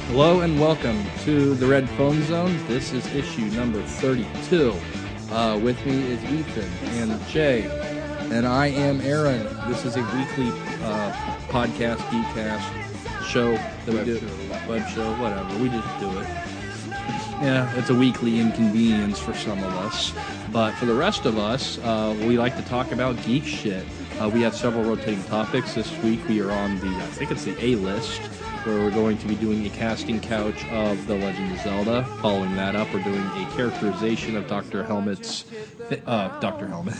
Hello and welcome to the Red Phone Zone. This is issue number 32. With me is Ethan and Jay, and I am Aaron. This is a weekly podcast, geekcast show that we do. Web show, whatever. We just do it. Yeah, it's a weekly inconvenience for some of us. But for the rest of us, we like to talk about geek shit. We have several rotating topics. This week we are on I think it's the A list, where we're going to be doing a casting couch of The Legend of Zelda. Following that up, we're doing a characterization of Dr. Helmet's... Dr. Helmet.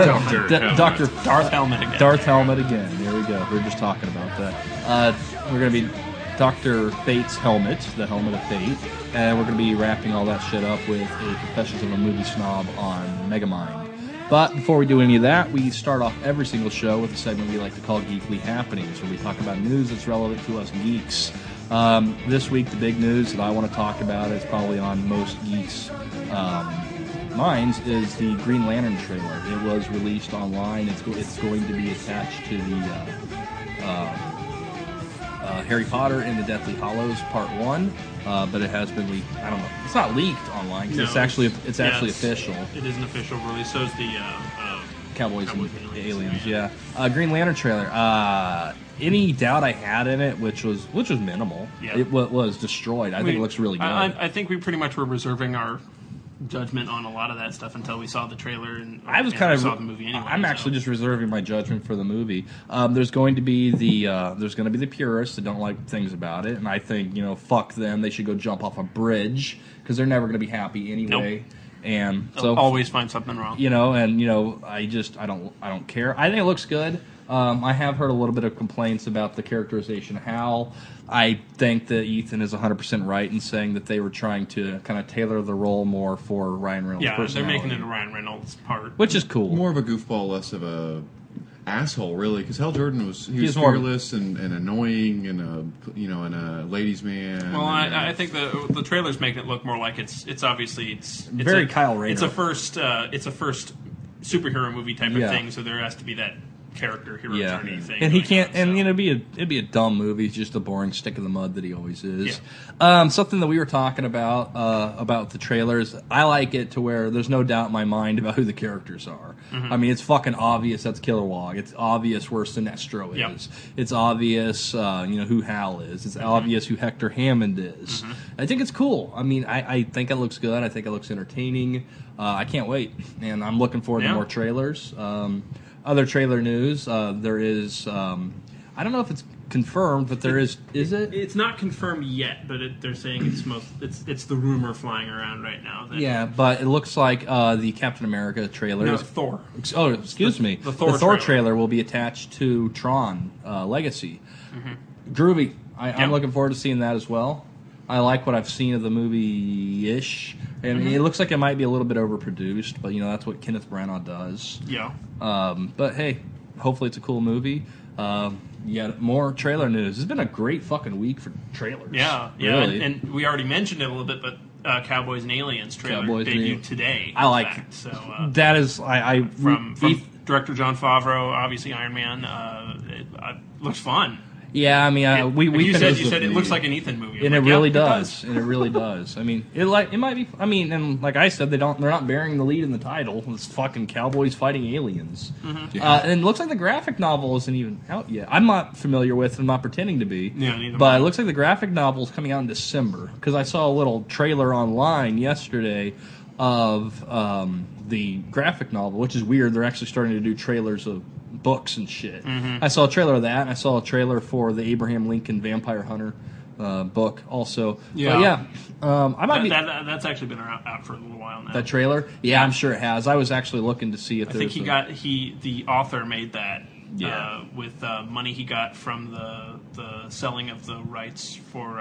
Darth Helmet again. Darth Helmet again. There we go. We were just talking about that. We're going to be Dr. Fate's Helmet, the Helmet of Fate, and we're going to be wrapping all that shit up with a Confessions of a Movie Snob on Megamind. But before we do any of that, we start off every single show with a segment we like to call Geekly Happenings, where we talk about news that's relevant to us geeks. This week, the big news that I want to talk about is probably on most geeks' minds is the Green Lantern trailer. It was released online. It's going to be attached to the Harry Potter and the Deathly Hallows Part 1, but it has been leaked. I don't know. It's not leaked online because it's actually official. It is an official release. So is the Cowboys and Aliens. Yeah. Green Lantern trailer. Any doubt I had in it, which was minimal. Yeah. It was destroyed. I think it looks really good. I think we pretty much were reserving our judgment on a lot of that stuff until we saw the trailer and saw the movie anyway. I'm actually just reserving my judgment for the movie. There's going to be the purists that don't like things about it, and I think, fuck them. They should go jump off a bridge because they're never going to be happy anyway. Nope. And so they'll always find something wrong. I don't care. I think it looks good. I have heard a little bit of complaints about the characterization of Hal. I think that Ethan is 100% right in saying that they were trying to kind of tailor the role more for Ryan Reynolds' personality. They're making it a Ryan Reynolds part. Which is cool. More of a goofball, less of a asshole, really, because Hal Jordan was fearless and annoying and a ladies' man. Well, I think the trailer's making it look more like it's very Kyle Rayner. It's a first superhero movie type of thing, so there has to be that character hero journey thing. And he can't, it'd be a dumb movie. It's just a boring stick in the mud that he always is. Yeah. Something that we were talking about the trailers. I like it to where there's no doubt in my mind about who the characters are. Mm-hmm. I mean, it's fucking obvious that's Kilowog. It's obvious where Sinestro is. Yep. It's obvious, who Hal is. It's obvious who Hector Hammond is. Mm-hmm. I think it's cool. I mean, I think it looks good. I think it looks entertaining. I can't wait, and I'm looking forward to more trailers. Other trailer news, there is, I don't know if it's confirmed, but there is it? It's not confirmed yet, but they're saying it's the rumor flying around right now. But it looks like the Captain America trailer. No, Thor. Oh, excuse me. The Thor trailer will be attached to Tron Legacy. Mm-hmm. Groovy. I'm looking forward to seeing that as well. I like what I've seen of the movie-ish. And it looks like it might be a little bit overproduced, but, that's what Kenneth Branagh does. Yeah. But, hey, hopefully it's a cool movie. More trailer news. It's been a great fucking week for trailers. Yeah. Really. And we already mentioned it a little bit, but Cowboys and Aliens trailer debuted today. I like it. So, that is... From director Jon Favreau, obviously Iron Man. It looks fun. Yeah, I mean, we you said it looks like an Ethan movie. And it really does. And it really does. I mean, it might be. I mean, and like I said, they're not bearing the lead in the title. It's fucking cowboys fighting aliens. Mm-hmm. And it looks like the graphic novel isn't even out yet. I'm not familiar with it. I'm not pretending to be. Yeah, neither. But it looks like the graphic novel is coming out in December because I saw a little trailer online yesterday of the graphic novel, which is weird. They're actually starting to do trailers of books and shit. Mm-hmm. I saw a trailer of that, and I saw a trailer for the Abraham Lincoln Vampire Hunter book also. Yeah. That's actually been out for a little while now. That trailer? Yeah, I'm sure it has. I was actually looking to see if I think the author made that with money he got from the selling of the rights for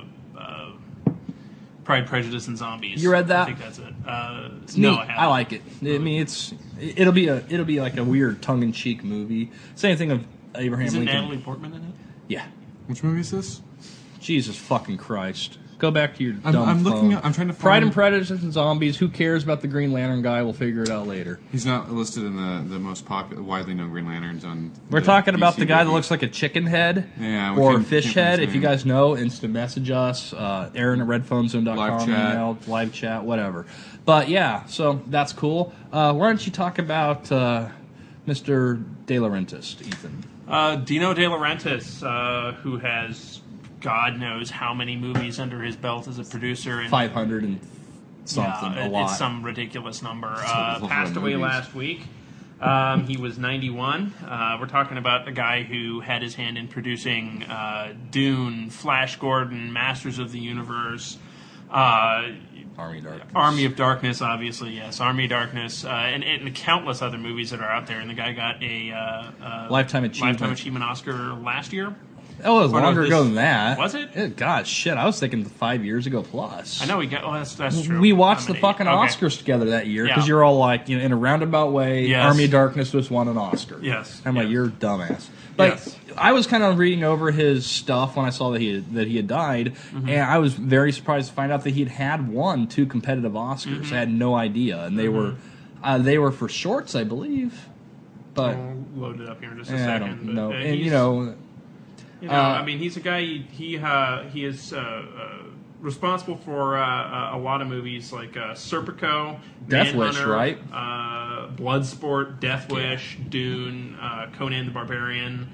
Pride, Prejudice, and Zombies. You read that? I think that's it. No, I haven't. I like it. I mean, it'll be like a weird tongue-in-cheek movie. Same thing of Abraham Lincoln. Is Natalie Portman in it? Yeah. Which movie is this? Jesus fucking Christ. Go back to your I'm dumb looking. phone. I'm trying to find Pride and Prejudice and Zombies. Who cares about the Green Lantern guy? We'll figure it out later. He's not listed in the most popular, widely known Green Lanterns on. We're the talking about DC the guy that wiki. looks like a chicken head we or can't- fish can't head. find his If you name. guys know, instant message us. Aaron at redphonezone.com. Live chat. Email, live chat, whatever. But yeah, so that's cool. Why don't you talk about Mr. De Laurentiis, Ethan? Dino De Laurentiis, who has God knows how many movies under his belt as a producer. And 500 and something, a lot. It's some ridiculous number. a lot of Passed away movies. last week. He was 91. We're talking about a guy who had his hand in producing Dune, Flash Gordon, Masters of the Universe, Army of Darkness. Army of Darkness, obviously, yes. Army of Darkness, and countless other movies that are out there. And the guy got a Lifetime Achievement Oscar last year. Oh, it was Or no, longer this- ago than that. Was it? God, shit. I was thinking 5 years ago plus. I know he got. Oh, that's true. We watched I'm the an fucking idiot. Okay. Oscars together that year because Yeah. you're all like, in a roundabout way, Yes. Army of Darkness just won an Oscar. Yes. I'm like, Yes. you're a dumbass. But Yes. I was kind of reading over his stuff when I saw that he had died, Mm-hmm. and I was very surprised to find out that he had won 2 competitive Oscars. Mm-hmm. I had no idea, and they were for shorts, I believe. But I'll load it up here in just a I second. don't but, know. And he's- I mean, he's a guy. He is responsible for a lot of movies like Serpico, Death Wish, Manhunter, right? Bloodsport, Death Wish, Dune, Conan the Barbarian,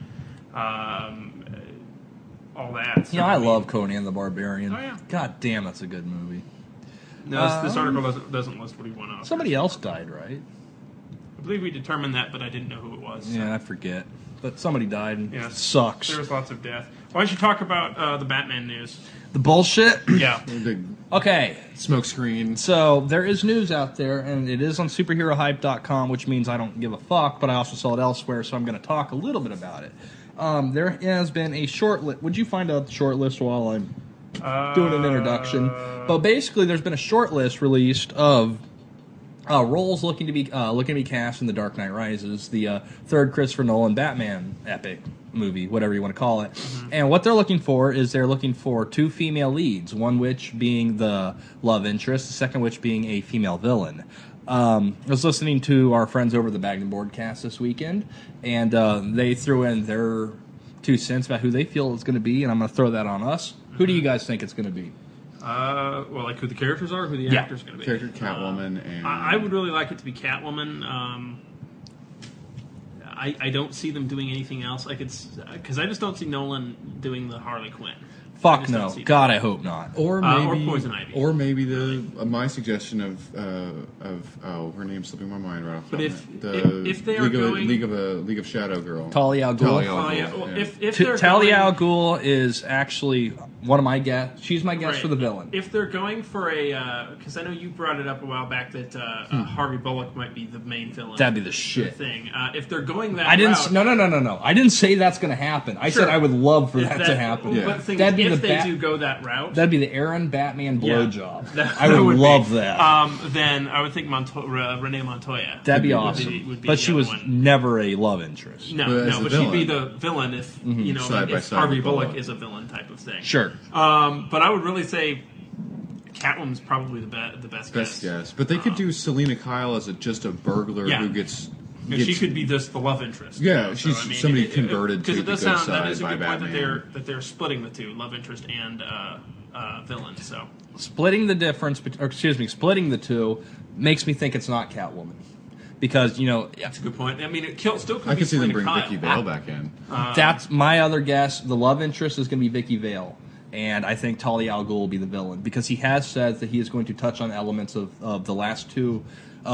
all that. So, I mean, love Conan the Barbarian. Oh, yeah. God damn, that's a good movie. No, this article doesn't list what he won Oscar. Somebody else died, right? I believe we determined that, but I didn't know who it was. so. Yeah, I forget. But somebody died, and Yeah. it sucks. There was lots of death. Why don't you talk about the Batman news? The bullshit? Yeah. The Okay, smoke screen. so there is news out there, and it is on superherohype.com, which means I don't give a fuck, but I also sell it elsewhere, so I'm going to talk a little bit about it. There has been a short list. Would you find out the short list while I'm doing an introduction? But basically, there's been a short list released of roles looking to be cast in The Dark Knight Rises, the third Christopher Nolan Batman epic movie, whatever you want to call it. Mm-hmm. And what they're looking for is 2 female leads, one which being the love interest, the second which being a female villain. I was listening to our friends over the Bagnum Boardcast this weekend, and they threw in their 2 cents about who they feel it's going to be, and I'm going to throw that on us. Who do you guys think it's going to be? Well, like who the characters are, who the Yeah. actor's going to be. Character Catwoman and I would really like it to be Catwoman. I don't see them doing anything else. Like because I just don't see Nolan doing the Harley Quinn. I Fuck just don't no. see that. God, I hope not. or or maybe Poison Ivy. or maybe the my suggestion of her name's slipping my mind right off. But the if- top of my- if they are going- League of Shadow Girl, Talia al Ghul. Talia al Oh, Ghul, yeah. Well, yeah. if they're Talia al going, Ghul is actually one of my guests. She's my guest right, for the villain. If they're going for a, because I know you brought it up a while back that Harvey Bullock might be the main villain. That'd be the of shit. thing. If they're going that I didn't. route, No. I didn't say that's going to happen. I Sure. said I would love for if that to happen. Yeah. But the thing That'd be is, if the they do go that route, That'd be the Aaron Batman Yeah. blowjob. That- I that would be. love that. Then I would think Renee Montoya. That'd be would awesome. would be But the she other was one. never a love interest. No, But as no, the but she'd be villain. the villain if you know Side by if side Harvey with Bullock Bullock. is a villain type of thing. Sure. But I would really say Catwoman's probably the best Best guess. guess. But they could do Selena Kyle as just a burglar Yeah. who gets. She could be just the love interest. Yeah, you know, she's somebody converted because to it does the good sound that side is a by good point Batman. that they're splitting the two, love interest and villain. So Splitting the difference, splitting the two makes me think it's not Catwoman. Because, that's a good point. I mean, it still could I be could see them Selena bring Kyle. Vicky Vale back in. that's my other guess. The love interest is going to be Vicky Vale. And I think Talia al Ghul will be the villain. Because he has said that he is going to touch on elements of the last two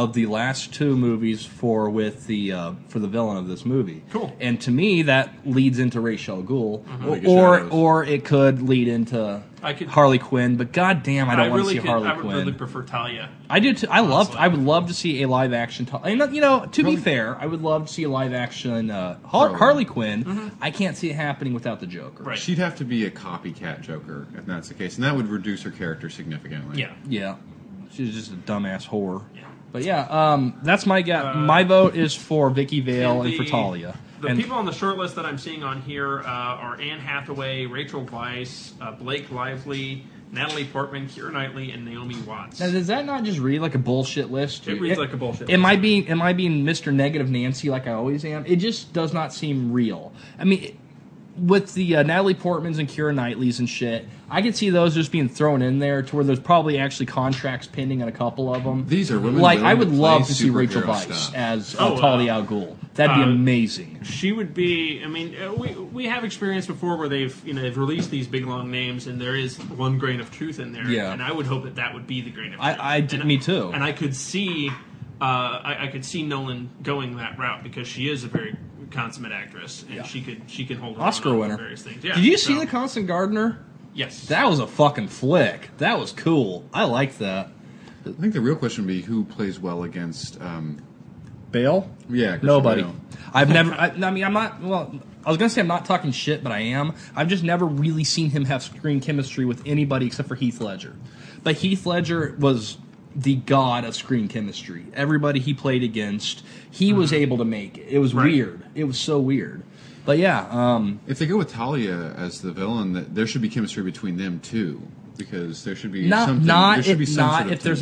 movies for the villain of this movie. Cool. And to me, that leads into Ra's al Ghul, League of Shadows. or it could lead into Harley Quinn. But goddamn, I don't want to see Harley I would Quinn. really prefer Talia. I do too. I Honestly. would love to see a live action. And to be fair, I would love to see a live action Harley Quinn. I can't see it happening without the Joker. Right. She'd have to be a copycat Joker if that's the case, and that would reduce her character significantly. Yeah. Yeah, she's just a dumbass whore. Yeah. But yeah, that's my guess. My vote is for Vicky Vale and for Talia. The people on the short list that I'm seeing on here are Anne Hathaway, Rachel Weisz, Blake Lively, Natalie Portman, Keira Knightley, and Naomi Watts. Now, does that not just read like a bullshit list? It reads like a bullshit Am list. Am I being Mr. Negative Nancy like I always am? It just does not seem real. I mean, with the Natalie Portmans and Keira Knightleys and shit, I could see those just being thrown in there to where there's probably actually contracts pending on a couple of them. These are women. Like, I would play love to see Rachel superhero Weisz stuff. as Talia al Ghul. That'd be amazing. She would be. I mean, we have experience before where they've released these big long names, and there is one grain of truth in there. Yeah. And I would hope that would be the grain of truth. Me too. And I could see, I could see Nolan going that route because she is a very consummate actress, and she can hold her Oscar own on winner. various things. Yeah, Did you see The Constant Gardener? Yes. That was a fucking flick. That was cool. I liked that. I think the real question would be who plays well against. Bale? Yeah, Christian Nobody. Bale. I've never. I mean, I'm not. Well, I was gonna say I'm not talking shit, but I am. I've just never really seen him have screen chemistry with anybody except for Heath Ledger. But Heath Ledger was the god of screen chemistry. Everybody he played against, he was able to make it. It was weird. It was so weird. But yeah, if they go with Talia as the villain, there should be chemistry between them too, because there should be not if there's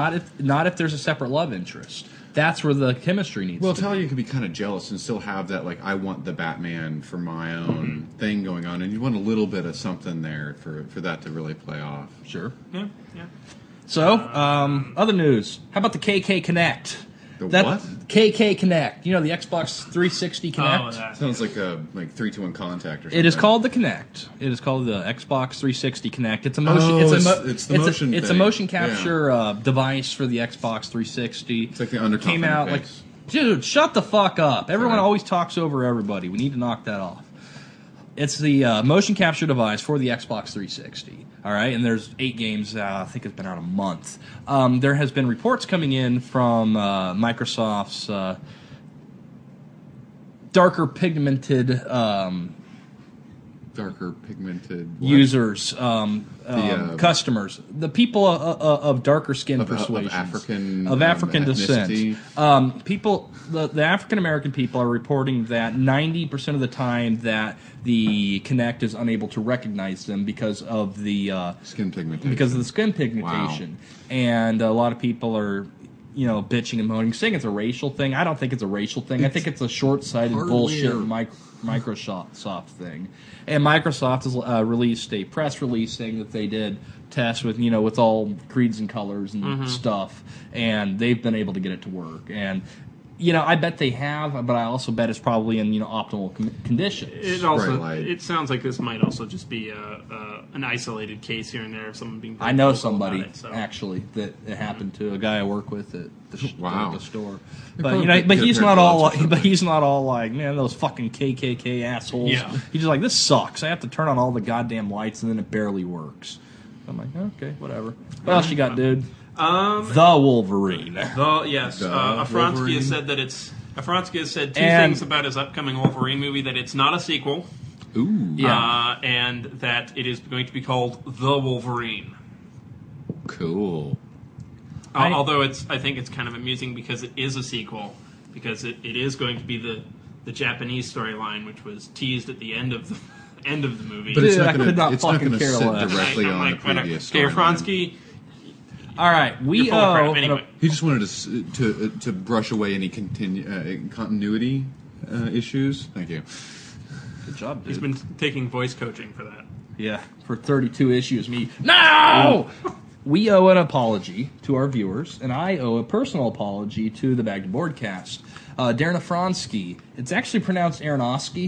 a separate love interest. That's where the chemistry needs. Well, to Talia could be kind of jealous and still have that, like, I want the Batman for my own thing going on, and you want a little bit of something there for that to really play off. Sure. Yeah. So, other news. How about the KK Connect? What? KK Connect. You know, the Xbox 360 Connect? Oh, that. Sounds like a 3-2-1 contact or something. It is called the Connect. It is called the Xbox 360 Connect. It's a motion. Oh, it's the motion. It's a thing. motion capture device for the Xbox 360. It's like the undertop Came out like, interface. dude, shut the fuck up. Everyone Sorry. always talks over everybody. We need to knock that off. It's the motion capture device for the Xbox 360. All right, and there's 8 games. I think it's been out a month. There has been reports coming in from Microsoft's darker pigmented users, customers, the people of darker skin persuasions, of African descent. People, the African American people are reporting that 90% of the time that the Kinect is unable to recognize them because of the skin pigmentation. Wow. And a lot of people are, bitching and moaning, saying it's a racial thing. I don't think it's a racial thing. I think it's a short-sighted bullshit Microsoft thing. And Microsoft has released a press release saying that they did tests with, with all creeds and colors and stuff, and they've been able to get it to work. And, I bet they have, but I also bet it's probably in, optimal conditions. It sounds like this might also just be an isolated case here and there of someone being. I know somebody actually that it happened to, a guy I work with at the store. But he's not all like, man, those fucking KKK assholes. Yeah. He's just like, this sucks. I have to turn on all the goddamn lights and then it barely works. I'm like, okay, whatever. What else you got, dude? The Wolverine. Afronsky has said that Afronsky has said two things about his upcoming Wolverine movie: that it's not a sequel, and that it is going to be called The Wolverine. Cool. Although I think it's kind of amusing because it is a sequel, because it is going to be the Japanese storyline, which was teased at the end of the movie. But it's not going to sit less. directly on the previous storyline. Afronsky. All right, we anyway. He just wanted to brush away any continuity issues. Thank you. Good job, dude. He's been taking voice coaching for that. Yeah, for 32 issues. No! We owe an apology to our viewers, and I owe a personal apology to the Bag to Boardcast. Darren Afronsky. It's actually pronounced Aronofsky.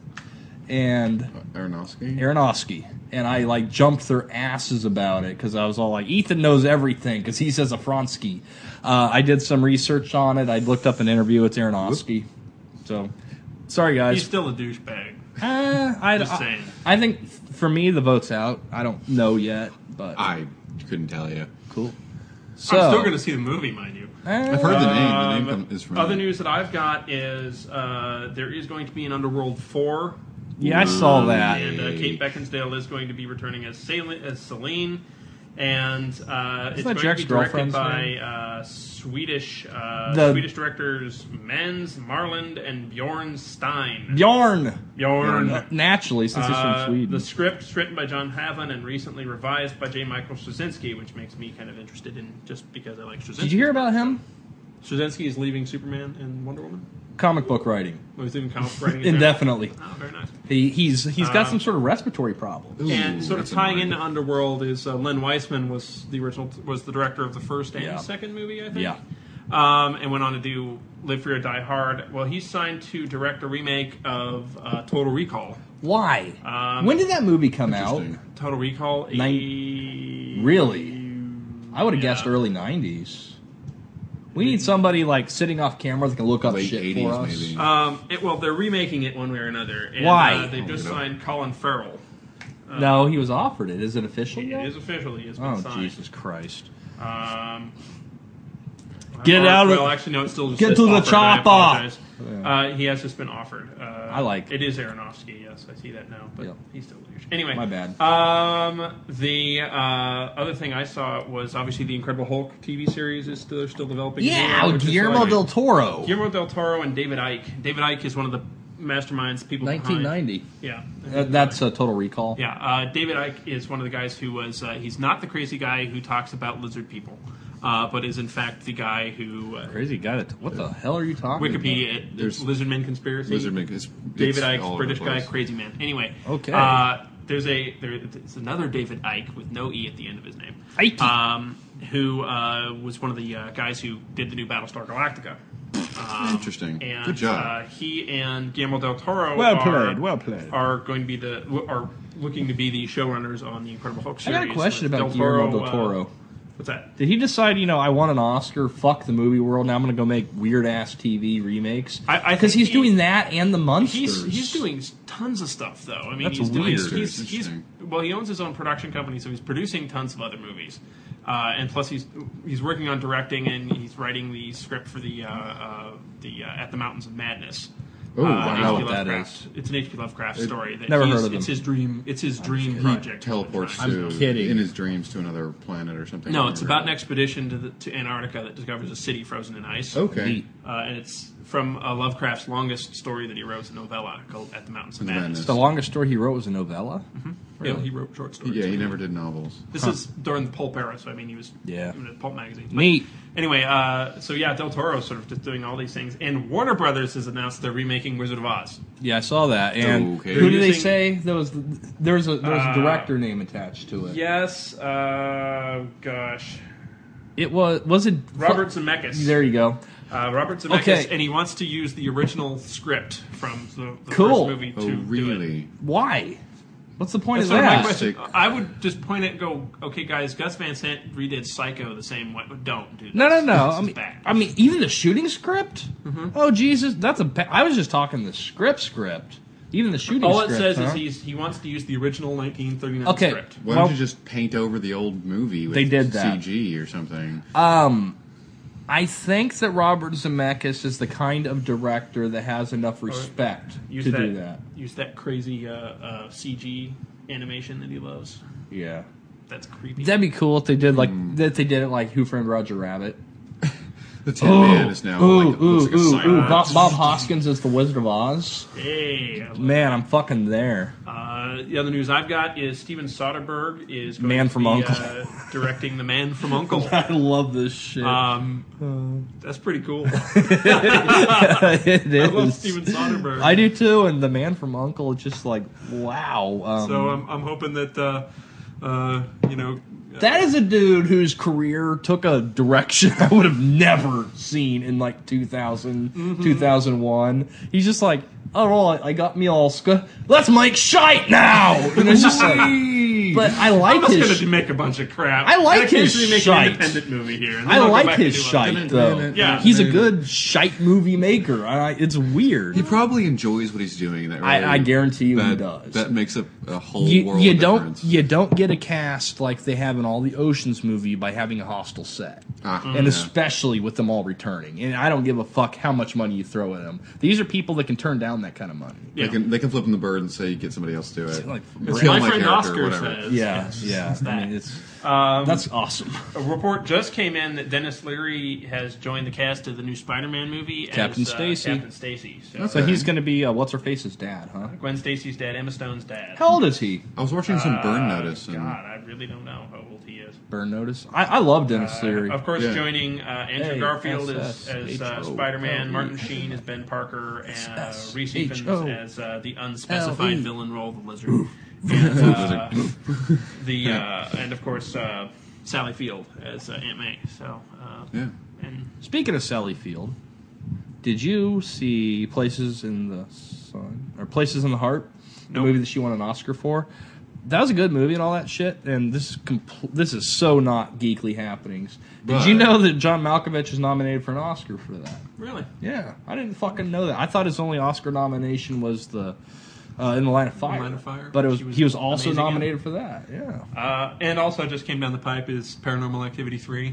And Aronofsky. And I jumped their asses about it because I was all like, Ethan knows everything because he says Afronsky. I did some research on it. I looked up an interview with Aronofsky. So, sorry guys. He's still a douchebag. Just saying. I think for me the vote's out. I don't know yet, but I couldn't tell you. Cool. So, I'm still going to see the movie, mind you. I've heard the name. The name is familiar. Other news that I've got is there is going to be an Underworld 4. Yeah, I saw that. And Kate Beckinsale is going to be returning as Selene. And it's going to be directed by Swedish directors Mans Marland and Bjorn Stein. Bjorn. Naturally, since he's from Sweden. The script's written by John Haven and recently revised by J. Michael Straczynski, which makes me kind of interested in just because I like Straczynski. Did you hear about him? Straczynski is leaving Superman and Wonder Woman. Comic book writing. Oh, he's leaving comic book writing indefinitely. Oh, very nice. He's got some sort of respiratory problem. And sort of tying into Underworld is Len Weissman was the director of the first and second movie, I think. Yeah. And went on to do Live Free or Die Hard. Well, he's signed to direct a remake of Total Recall. Why? When did that movie come out? Total Recall. Really? I would have guessed early 90s. We need somebody like sitting off camera that can look up late shit 80s, for us. Maybe. Well, they're remaking it one way or another. And, Why? They've just signed Colin Farrell. No, he was offered it. Is it official yet? It is official. He has been signed. Jesus Christ. Get out of it. Well, actually, no, it's still just get to the chopper. He has just been offered. I like it. Is Aronofsky, yes. I see that now, but he's still leadership. Anyway. My bad. The other thing I saw was obviously the Incredible Hulk TV series is still developing. Yeah, Guillermo del Toro. Guillermo del Toro and David Icke. David Icke is one of the masterminds, people 1990. Behind. Yeah. That's a Total Recall. Yeah. David Icke is one of the guys who was, he's not the crazy guy who talks about lizard people. But is in fact the guy who crazy guy. What the hell are you talking Wikipedia, about? There's Lizardman conspiracy. Lizardman, David Icke, British guy, crazy man. Anyway, okay. There's another David Icke with no E at the end of his name. Icke. Who was one of the guys who did the new Battlestar Galactica. Interesting. And, good job. He and Guillermo del Toro well played. Are going to be are looking to be the showrunners on the Incredible Hulk series. I got a question about Guillermo del Toro. What's that? Did he decide, I won an Oscar, fuck the movie world, now I'm going to go make weird-ass TV remakes? Because he's doing that and The Munsters. He's doing tons of stuff, though. I mean, that's he's weird. Well, he owns his own production company, so he's producing tons of other movies. And plus, he's working on directing, and he's writing the script for the At the Mountains of Madness. Oh, I know what that is. It's an H.P. Lovecraft story. Never heard of him. It's his dream. It's his dream project. He teleports in his dreams to another planet or something. No, it's about an expedition to Antarctica that discovers a city frozen in ice. Okay. And it's from Lovecraft's longest story that he wrote, a novella called At the Mountains of Madness. The longest story he wrote was a novella? Mm-hmm. Really? Yeah, he wrote short stories. Yeah, he never did novels. This is during the pulp era, so I mean, he was in a pulp magazine. Neat. Anyway, Del Toro sort of just doing all these things, and Warner Brothers has announced they're remaking Wizard of Oz. Yeah, I saw that. And who did they say? There's a director name attached to it. Yes. Gosh. It was it Robert Zemeckis. There you go. Robert Zemeckis, and he wants to use the original script from the first movie to do it. Why? What's the point of that? My question. I would just point it and go, okay, guys, Gus Van Sant redid Psycho the same way. Don't do this. No. I mean, even the shooting script? Mm-hmm. Oh, Jesus. I was just talking the script. Even the shooting all script. All it says is he wants to use the original 1939 script. Why don't you just paint over the old movie with CG or something? I think that Robert Zemeckis is the kind of director that has enough respect to do that. Use that crazy CG animation that he loves. Yeah, that's creepy. That'd be cool if they did it like Who Framed Roger Rabbit. The Tin Man is now looks like a Bob Hoskins is the Wizard of Oz. Hey, man, I'm fucking there. The other news I've got is Steven Soderbergh is going Man to from be Uncle. Directing The Man from Uncle. I love this shit. That's pretty cool. It is. I love Steven Soderbergh. I do too, and The Man from Uncle is just like wow. So I'm hoping that that is a dude whose career took a direction I would have never seen in like 2000, 2001. He's just like, oh, I got me Olska. Let's make shite now! And it's just like, but I like his... I'm just going to make a bunch of crap. I like his shite. Make an independent movie here. I like his shite, though. Yeah. He's a good shite movie maker. It's weird. He probably enjoys what he's doing. I guarantee you he does. That makes a whole world of difference. You don't get a cast like they have in all the Ocean's movie by having a hostile set. And especially with them all returning. And I don't give a fuck how much money you throw at them. These are people that can turn down that kind of money. Yeah. They can flip them the bird and say, get somebody else to do it. My friend Oscar says is. Yeah. It's that. I mean, that's awesome. A report just came in that Dennis Leary has joined the cast of the new Spider-Man movie Captain as Stacy. Captain Stacy. So he's going to be what's her face's dad, huh? Gwen Stacy's dad, Emma Stone's dad. How old is he? I was watching some Burn Notice. God, I really don't know how old he is. Burn Notice. I love Dennis Leary. Of course, joining Andrew Garfield as H-O. Spider-Man, Martin Sheen as Ben Parker, and Reese Evans as the unspecified villain role, the Lizard, and of course Sally Field as Aunt May. So yeah. And speaking of Sally Field, did you see Places in the Sun or Places in the Heart? The movie that she won an Oscar for. That was a good movie and all that shit. And this is so not Geekly Happenings. Did you know that John Malkovich is nominated for an Oscar for that? Really? Yeah, I didn't fucking know that. I thought his only Oscar nomination was the In the Line of Fire. In the Line of Fire. But he was also nominated for that. Yeah. And also just came down the pipe is Paranormal Activity 3.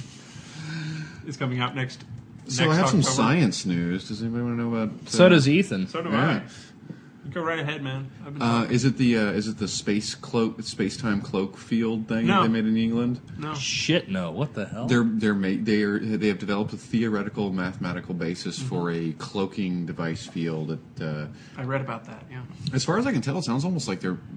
It's coming out next. So I have some science news. Does anybody want to know about? So does Ethan. So do I. Go right ahead, man. Is it the space-time cloak field thing that they made in England? No. Shit, no. What the hell? They have developed a theoretical mathematical basis for a cloaking device field. I read about that. Yeah. As far as I can tell, it sounds almost like they're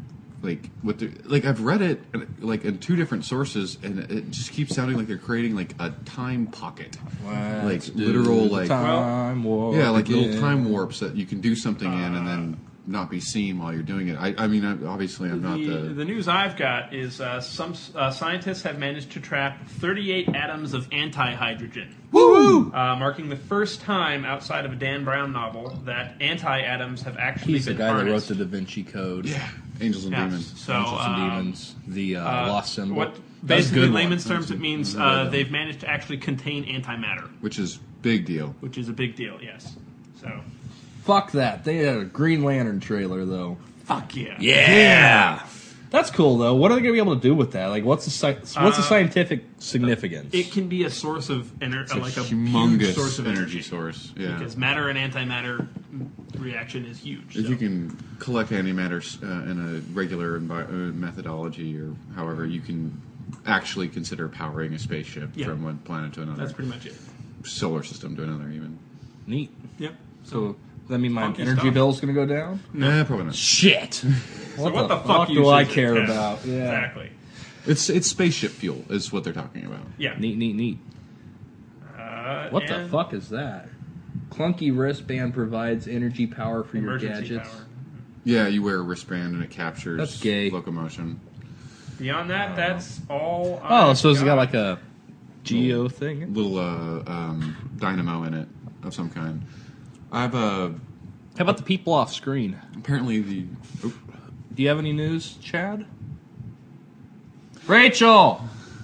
I've read it like in two different sources, and it just keeps sounding like they're creating like a time pocket, like literal like time warp. Yeah, like little time warps that you can do something in and then not be seen while you're doing it. I mean, obviously, I'm not the news I've got is some scientists have managed to trap 38 atoms of anti-hydrogen. Woo! Marking the first time outside of a Dan Brown novel that anti-atoms have actually He's been the guy harnessed. that wrote the Da Vinci Code. Yeah, Angels and Demons. So, Angels and Demons, the Lost Symbol. What basically, in layman's terms, it means they've managed to actually contain antimatter, which is big deal. Which is a big deal, yes. So, fuck that. They had a Green Lantern trailer, though. Fuck yeah. Yeah. That's cool, though. What are they going to be able to do with that? Like, what's the scientific significance? It can be a source of energy, like a humongous huge source of energy source. Yeah, because matter and antimatter reaction is huge. If you can collect antimatter in a regular methodology, or however, you can actually consider powering a spaceship from one planet to another. That's pretty much it. Solar system to another, even. Neat. Yep. So does that mean my energy bill is going to go down? Nah, probably not. Shit. So what the fuck do I care about? Yeah. Exactly. It's spaceship fuel is what they're talking about. Yeah. Neat. What the fuck is that? Clunky wristband provides energy power for your gadgets. Power. Yeah, you wear a wristband and it captures That's gay. locomotion. Beyond that, that's all. So it's got like a geo thing? Little dynamo in it of some kind. I have a... How about the people off screen? Apparently the... Oh. Do you have any news, Chad? Rachel!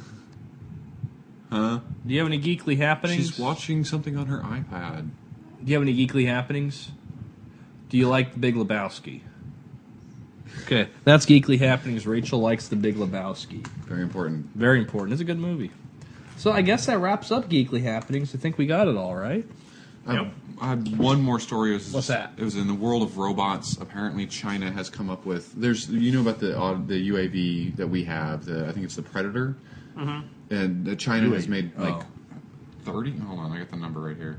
Huh? Do you have any geekly happenings? She's watching something on her iPad. Do you have any geekly happenings? Do you like The Big Lebowski? Okay, that's geekly happenings. Rachel likes The Big Lebowski. Very important. Very important. It's a good movie. So I guess that wraps up geekly happenings. I think we got it all, right? Yep. I have one more story. What's that? It was in the world of robots. Apparently, China has come up with. There's about the UAV that we have. I think it's the Predator. Mm-hmm. And China has made 30. Hold on, I got the number right here.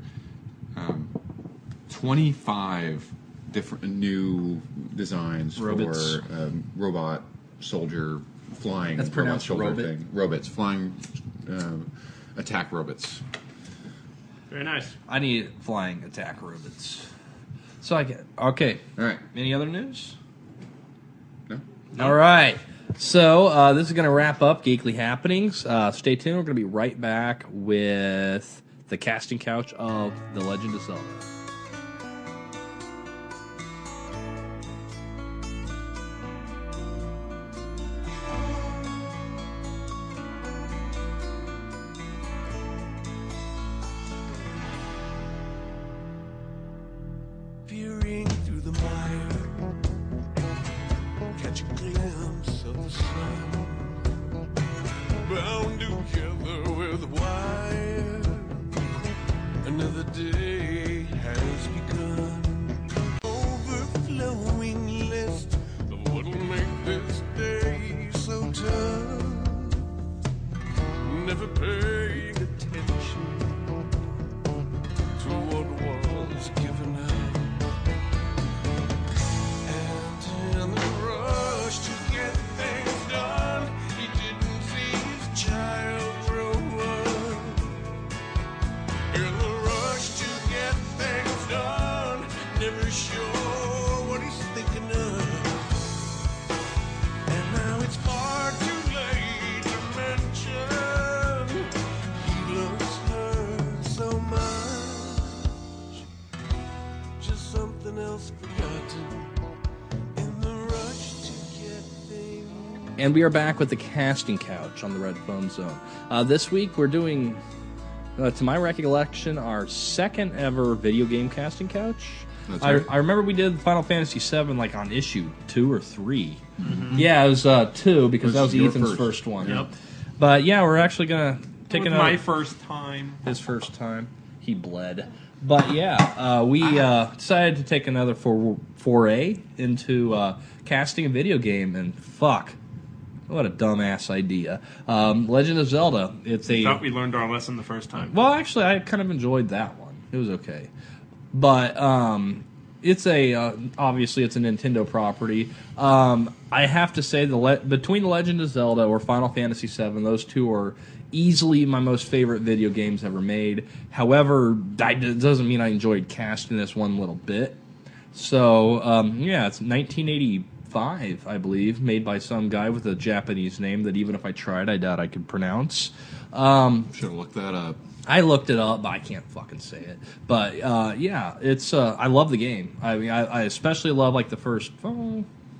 25 different new designs Robots. for robot soldier flying. That's pronounced robot. Robots flying attack robots. Very nice. I need flying attack robots. So I get... Okay. All right. Any other news? No. All right. So this is going to wrap up Geekly Happenings. Stay tuned. We're going to be right back with the casting couch of The Legend of Zelda. Peering through the mire, catch a glimpse of the sun, bound together with wire. Another day never paying attention to what was given out. And in the rush to get things done, he didn't see his child grow up. In the rush to get things done, never sure what he's thinking of. And now it's far too late to mention he loves her so much. Just something else forgotten in the rush to get things. And we are back with the casting couch on the Red Phone Zone. This week we're doing, to my recollection, our second ever video game casting couch. That's right. I remember we did Final Fantasy VII like on issue 2 or 3. Mm-hmm. Yeah, it was 2 because that was Ethan's first one. Yep. But yeah, we're actually gonna take It was another. my first time. His first time. He bled. But yeah, we decided to take another foray into casting a video game, and fuck, what a dumbass idea. Legend of Zelda. It's a. Thought we learned our lesson the first time. Well, actually, I kind of enjoyed that one. It was okay. But it's obviously it's a Nintendo property. I have to say between The Legend of Zelda or Final Fantasy VII, those two are easily my most favorite video games ever made. However, it doesn't mean I enjoyed casting this one little bit. So yeah, it's 1985, I believe, made by some guy with a Japanese name that even if I tried, I doubt I could pronounce. Should have looked that up. I looked it up, but I can't fucking say it. But yeah, it's I love the game. I mean, I especially love like the first 4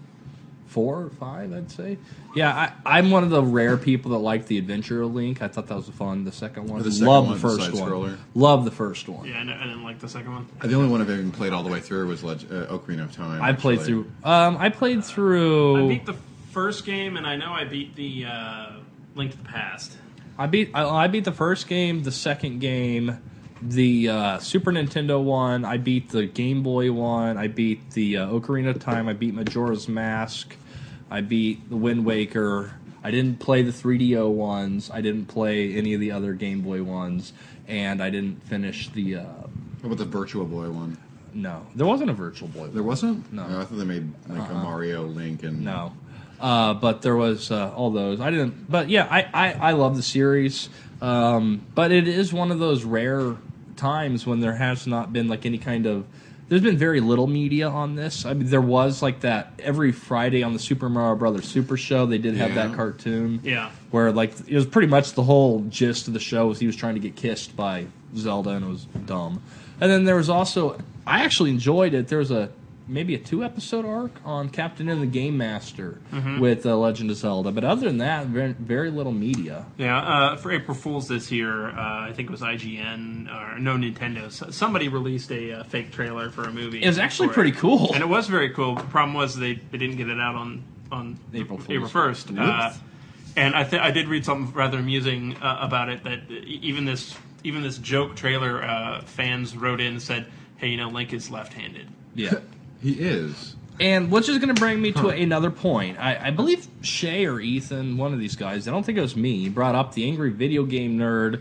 or 5, I'd say. Yeah, I'm one of the rare people that like the Adventure of Link. I thought that was fun. The second one, love the first one. Love the first one. Yeah, I didn't like the second one. The only one I've even played all the way through was Ocarina of Time. I played through. I beat the first game, and I know I beat the Link to the Past. I beat the first game, the second game, the Super Nintendo one. I beat the Game Boy one. I beat the Ocarina of Time. I beat Majora's Mask. I beat the Wind Waker. I didn't play the 3DO ones. I didn't play any of the other Game Boy ones, and I didn't finish the. How about the Virtual Boy one? No, there wasn't a Virtual Boy. There wasn't? No, I thought they made like a Mario, Link, and no. But there was all those. I didn't. But yeah, I love the series. But it is one of those rare times when there has not been like any kind of. There's been very little media on this. I mean, there was like that every Friday on the Super Mario Brothers Super Show. They did have that cartoon. Yeah. Where like it was pretty much the whole gist of the show was he was trying to get kissed by Zelda and it was dumb. And then there was also I actually enjoyed it. There was maybe a 2-episode arc on Captain and the Game Master with Legend of Zelda. But other than that, very, very little media. Yeah, for April Fool's this year, I think it was IGN, or no, Nintendo. Somebody released a fake trailer for a movie. It was actually pretty cool. And it was very cool. The problem was they didn't get it out on April 1st. And I did read something rather amusing about it, that even this joke trailer, fans wrote in and said, hey, Link is left-handed. Yeah. He is. And which is going to bring me to another point. I believe Shay or Ethan, one of these guys, I don't think it was me, brought up the Angry Video Game Nerd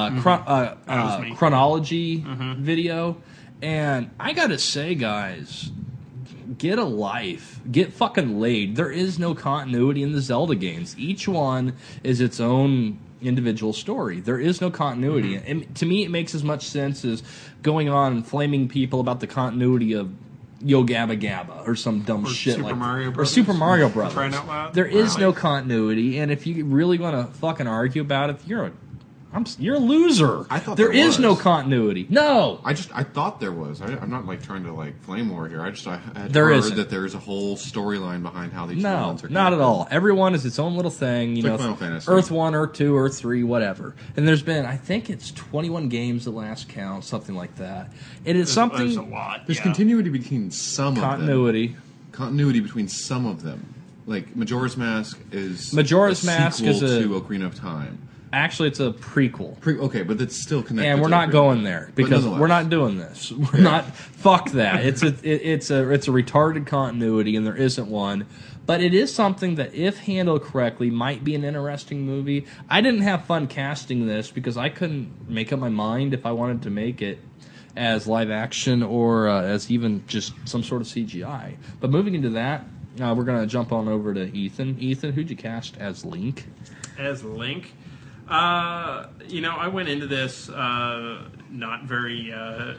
chronology video. And I got to say, guys, get a life. Get fucking laid. There is no continuity in the Zelda games. Each one is its own individual story. There is no continuity. And to me, it makes as much sense as going on and flaming people about the continuity of Yo Gabba Gabba or some dumb shit Super like Mario or Super Mario Brothers. Crying out loud. There is no continuity, and if you really want to fucking argue about it, you're a loser. I thought there there is was. no continuity. No, I thought there was. I'm not like trying to like flame war here. I had There heard isn't. that there is a whole storyline behind how these no, villains are not at connected. all. Everyone is its own little thing. You It's know, like Final Fantasy. Earth 1, Earth 2, Earth 3, whatever. And there's been, I think it's 21 games at last count, something like that. It is something. There's a lot. There's yeah. continuity between some Continuity. of them. Continuity between some of them. Like Majora's Mask is Majora's a Mask sequel is a- to Ocarina of Time. Actually, it's a prequel. Okay, but it's still connected. And we're to not the going there because nonetheless. we're not doing this. We're not. Fuck that. It's a retarded continuity, and there isn't one. But it is something that, if handled correctly, might be an interesting movie. I didn't have fun casting this because I couldn't make up my mind if I wanted to make it as live action or as even just some sort of CGI. But moving into that, we're going to jump on over to Ethan. Ethan, who'd you cast as Link? As Link? I went into this not very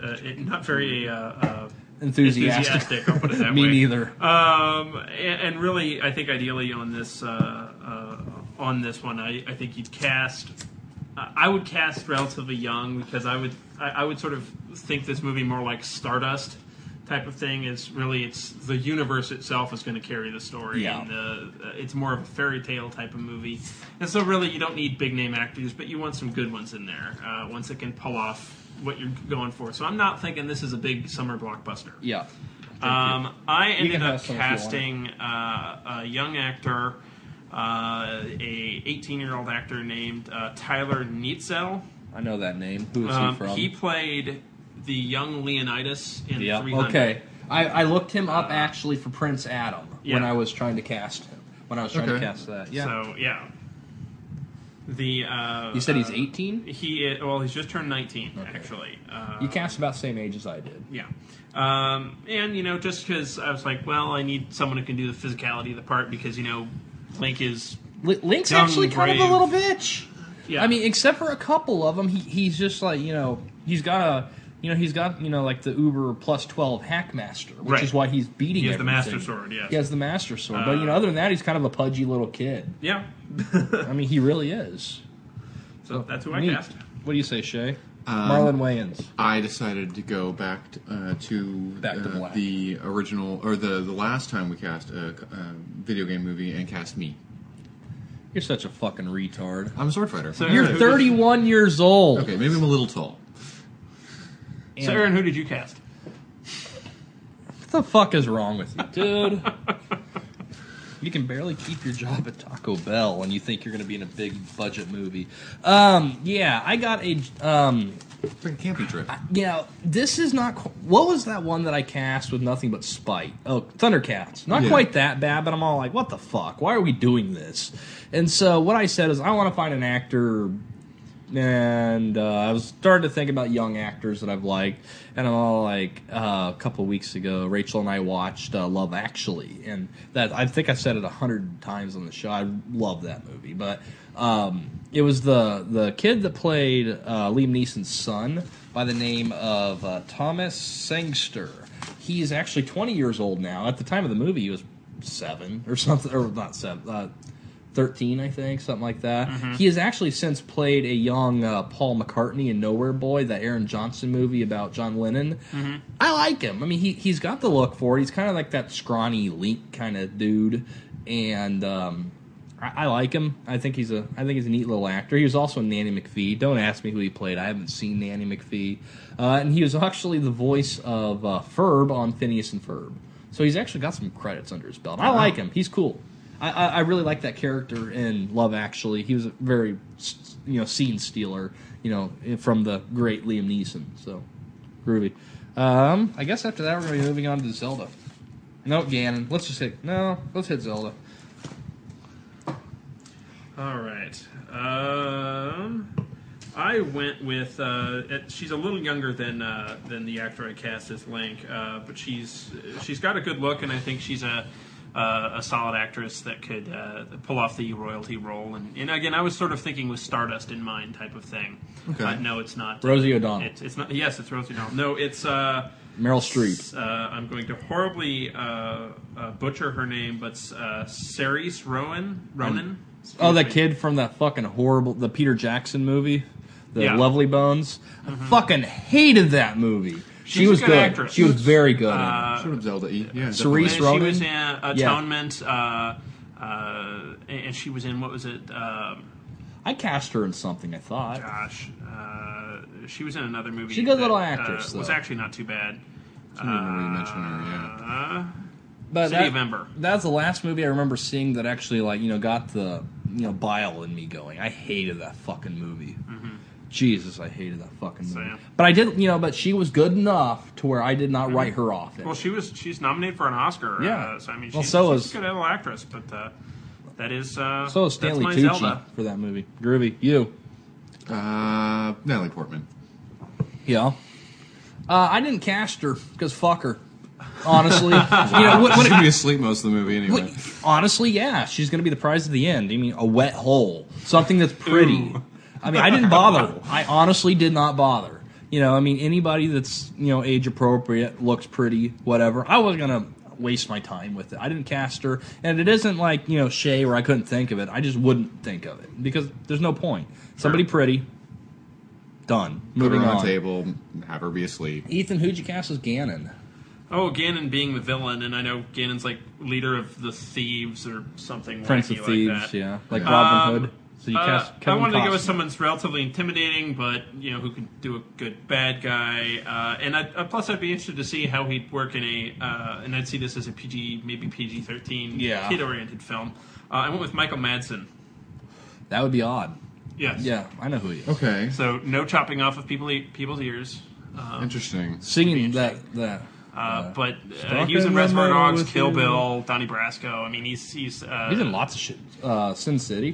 enthusiastic. I'll put it that Me way. neither. And really, I think ideally on this one, I think you'd cast. I would cast relatively young because I would sort of think this movie more like Stardust type of thing. It's the universe itself is going to carry the story. Yeah. And it's more of a fairy tale type of movie. And so really you don't need big name actors, but you want some good ones in there. Ones that can pull off what you're going for. So I'm not thinking this is a big summer blockbuster. Yeah. I ended up have some if you casting a young actor, a 18-year-old actor named Tyler Neitzel. I know that name. Who is he from? He played the young Leonidas in 300. Okay. I looked him up actually for Prince Adam when Yeah. I was trying to cast him. When I was trying to cast that. Yeah. So, yeah. You said he's 18? He's just turned 19, actually. You cast about the same age as I did. Yeah. And, just because I was like, well, I need someone who can do the physicality of the part because, Link is... Link's young, actually kind of a brave. little bitch. Yeah. I mean, except for a couple of them, he's just like, he's got like the Uber plus 12 Hackmaster, which Right. is why he's beating He has the everything. Master Sword, yes. He has the Master Sword. But, other than that, he's kind of a pudgy little kid. Yeah. I mean, he really is. So that's who I Neat. cast. What do you say, Shay? Marlon Wayans. I decided to go back to black. the original, or the last time we cast a video game movie and cast me. You're such a fucking retard. I'm a sword fighter. So You're Aaron, 31 years old. Okay, maybe I'm a little tall. So, Aaron, who did you cast? What the fuck is wrong with you, dude? You can barely keep your job at Taco Bell and you think you're going to be in a big budget movie. Yeah, I got a... It's like a camping trip. This is not... What was that one that I cast with nothing but spite? Oh, Thundercats. Not Yeah. quite that bad, but I'm all like, what the fuck? Why are we doing this? And so what I said is I want to find an actor... And I was starting to think about young actors that I've liked, and I'm all like, a couple of weeks ago, Rachel and I watched Love Actually, and that I think I said it 100 times on the show. I love that movie, but it was the kid that played Liam Neeson's son by the name of Thomas Sangster. He's actually 20 years old now. At the time of the movie, he was 7 or something, or not 7. 13, I think, something like that. Mm-hmm. He has actually since played a young Paul McCartney in Nowhere Boy, that Aaron Johnson movie about John Lennon. Mm-hmm. I like him. I mean, he's got the look for it. He's kind of like that scrawny Link kind of dude, and I like him. I think he's a neat little actor. He was also in Nanny McPhee. Don't ask me who he played. I haven't seen Nanny McPhee, and he was actually the voice of Ferb on Phineas and Ferb. So he's actually got some credits under his belt. I like him. He's cool. I really like that character in Love Actually. He was a very, scene stealer, from the great Liam Neeson. So, groovy. I guess after that we're going to be moving on to Zelda. No, Ganon. Let's hit Zelda. All right. I went with. She's a little younger than the actor I cast as Link, but she's got a good look, and I think she's a solid actress that could pull off the royalty role. And again, I was sort of thinking with Stardust in mind type of thing. Okay. No, it's not. Rosie O'Donnell. It's not. Yes, it's Rosie O'Donnell. No, it's Meryl Streep. I'm going to horribly butcher her name, but Cerise Ronan. Oh, that kid from that fucking horrible, the Peter Jackson movie, the Yeah. Lovely Bones. I fucking hated that movie. She She's was a good. actress. She was very good. in it. Sort of Zelda-y. Yeah, Cerise And Ronan? she was in Atonement, and she was in, what was it? I cast her in something, I thought. She was in another movie. She's a good that, little actress, was though. actually not too bad. I don't remember you mentioning her, But City of Ember. That's the last movie I remember seeing that actually, got the bile in me going. I hated that fucking movie. Mm-hmm. Jesus, I hated that fucking movie. Same. But I did, but she was good enough to where I did not write her off. Well, she's nominated for an Oscar. Yeah. So I mean, Well, she's a good little actress, but that is so is Stanley that's my Tucci Zelda. for that movie. Groovy, you? Natalie Portman. Yeah. I didn't cast her because fuck her. Honestly, what She'd be asleep most of the movie anyway. Honestly, yeah, she's going to be the prize at the end. I mean, a wet hole, something that's pretty. Ooh. I mean, I didn't bother. I honestly did not bother. Anybody that's age appropriate, looks pretty, whatever. I wasn't going to waste my time with it. I didn't cast her, and it isn't like Shay where I couldn't think of it. I just wouldn't think of it because there's no point. Somebody pretty. Done. Moving Put her on on. the table, have her be asleep. Ethan, who'd you cast as Ganon? Oh, Ganon being the villain, and I know Ganon's like leader of the thieves or something. Prince wacky of Thieves, like that. yeah, like Robin Hood. So you cast I Kevin wanted to go with Costner. someone that's relatively intimidating, but who can do a good bad guy. Plus, I'd be interested to see how he'd work in and I'd see this as a PG, maybe PG-13, kid-oriented film. I went with Michael Madsen. That would be odd. Yes. Yeah, I know who he is. Okay. So no chopping off of people's ears. Interesting. Singing that. But Stuck he was in in Reservoir the Dogs, with Kill you. Bill, Donnie Brasco. I mean, he's He's in lots of shit. Sin City.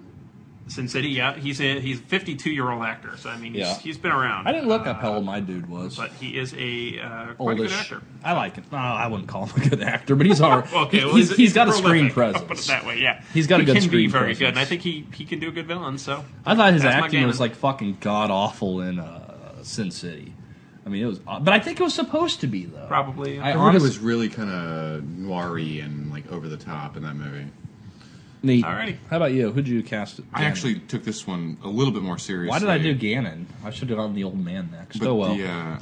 Sin City. Yeah, he's a 52-year-old actor. So I mean, he's been around. I didn't look up how old my dude was. But he is quite a good actor. I like him. No, I wouldn't call him a good actor, but he's all right. Okay, well, he's got a screen prolific. I'll presence. put it that way. Yeah, He's got a good He can be screen very presence. good, and I think he can do a good villain. So I thought his that's my acting was Ganon. like fucking god awful in Sin City. I mean, it was, but I think it was supposed to be though. Probably. I I heard it honestly, was really kind of noiry and like over the top in that movie. neat. Alrighty. How about you? Who'd you cast? I actually took this one a little bit more seriously. Why did I do Ganon? I should have done the old man next. But Oh well.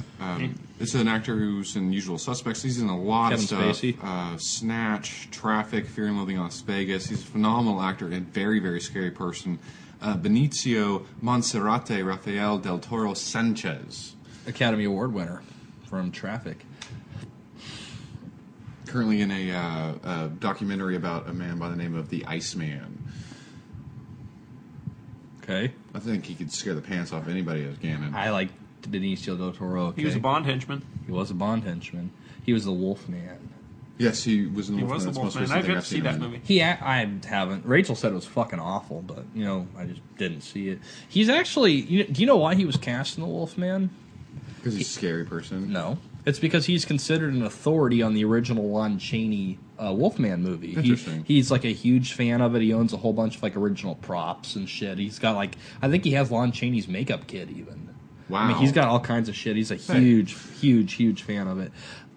it's an actor who's in Usual Suspects. He's in a lot Kevin of stuff. Spacey. Snatch, Traffic, Fear and Loathing in Las Vegas. He's a phenomenal actor and very, very scary person. Benicio Monserrate Rafael del Toro Sanchez. Academy Award winner from Traffic. Currently in a documentary about a man by the name of the Iceman. Okay. I think he could scare the pants off anybody as Ganon. I like Benicio del Toro. Okay. He was a Bond henchman. He was a Bond henchman. He was the Wolfman. Yes, he was in He Wolfman. was the That's the most Wolfman. recent I've thing yet I've to see seen that him in. movie. I haven't. Rachel said it was fucking awful, but I just didn't see it. He's actually. Do you know why he was cast in the Wolfman? Because he's a scary person. No, it's because he's considered an authority on the original Lon Chaney Wolfman movie. Interesting. He's like a huge fan of it. He owns a whole bunch of like original props and shit. He's got like I think he has Lon Chaney's makeup kit even. Wow. I mean, he's got all kinds of shit. He's a huge fan of it.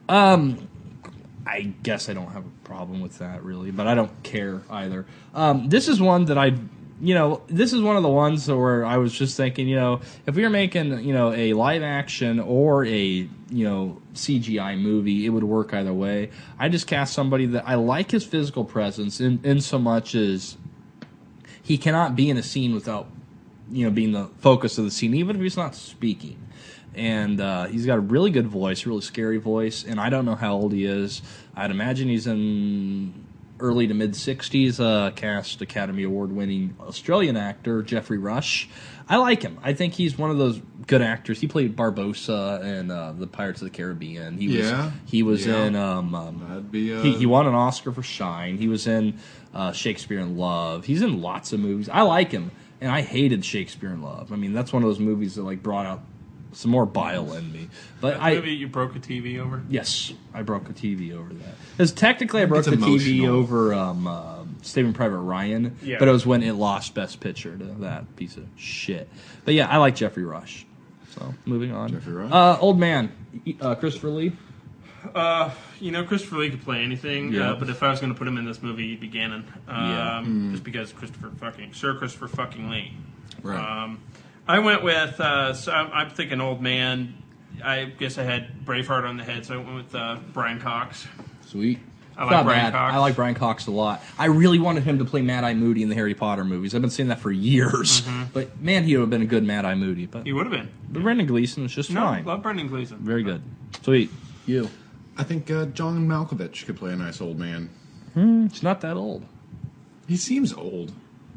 I guess I don't have a problem with that really, but I don't care either. This is one that this is one of the ones where I was just thinking, if we were making, a live action or a, CGI movie, it would work either way. I just cast somebody that I like his physical presence in so much as he cannot be in a scene without, being the focus of the scene, even if he's not speaking. And he's got a really good voice, really scary voice, and I don't know how old he is. I'd imagine he's in early to mid-60s, cast Academy Award-winning Australian actor Geoffrey Rush. I like him. I think he's one of those good actors. He played Barbossa in the Pirates of the Caribbean. He was in... That'd be, he won an Oscar for Shine. He was in Shakespeare in Love. He's in lots of movies. I like him, and I hated Shakespeare in Love. I mean, that's one of those movies that like brought out some more bile in me. But That movie you broke a TV over? Yes, I broke a TV over that. Because technically I broke It's the TV emotional. over Saving Private Ryan, Yeah. but it was when it lost Best Picture to that piece of shit. But yeah, I like Geoffrey Rush. So, moving on. Geoffrey Rush. Old man, Christopher Lee. Christopher Lee could play anything, Yeah. but if I was going to put him in this movie, he'd be Ganon. Yeah. Just because Sir Christopher fucking Lee. Right. I went with, so I'm thinking old man. I guess I had Braveheart on the head, so I went with Brian Cox. Sweet. I like Not Brian bad. Cox. I like Brian Cox a lot. I really wanted him to play Mad Eye Moody in the Harry Potter movies. I've been saying that for years. But man, he would have been a good Mad Eye Moody. But He would have been. Brendan Gleeson is just No, fine. love Brendan Gleeson. Very good. Sweet. You. I think John Malkovich could play a nice old man. It's not that old. He seems old.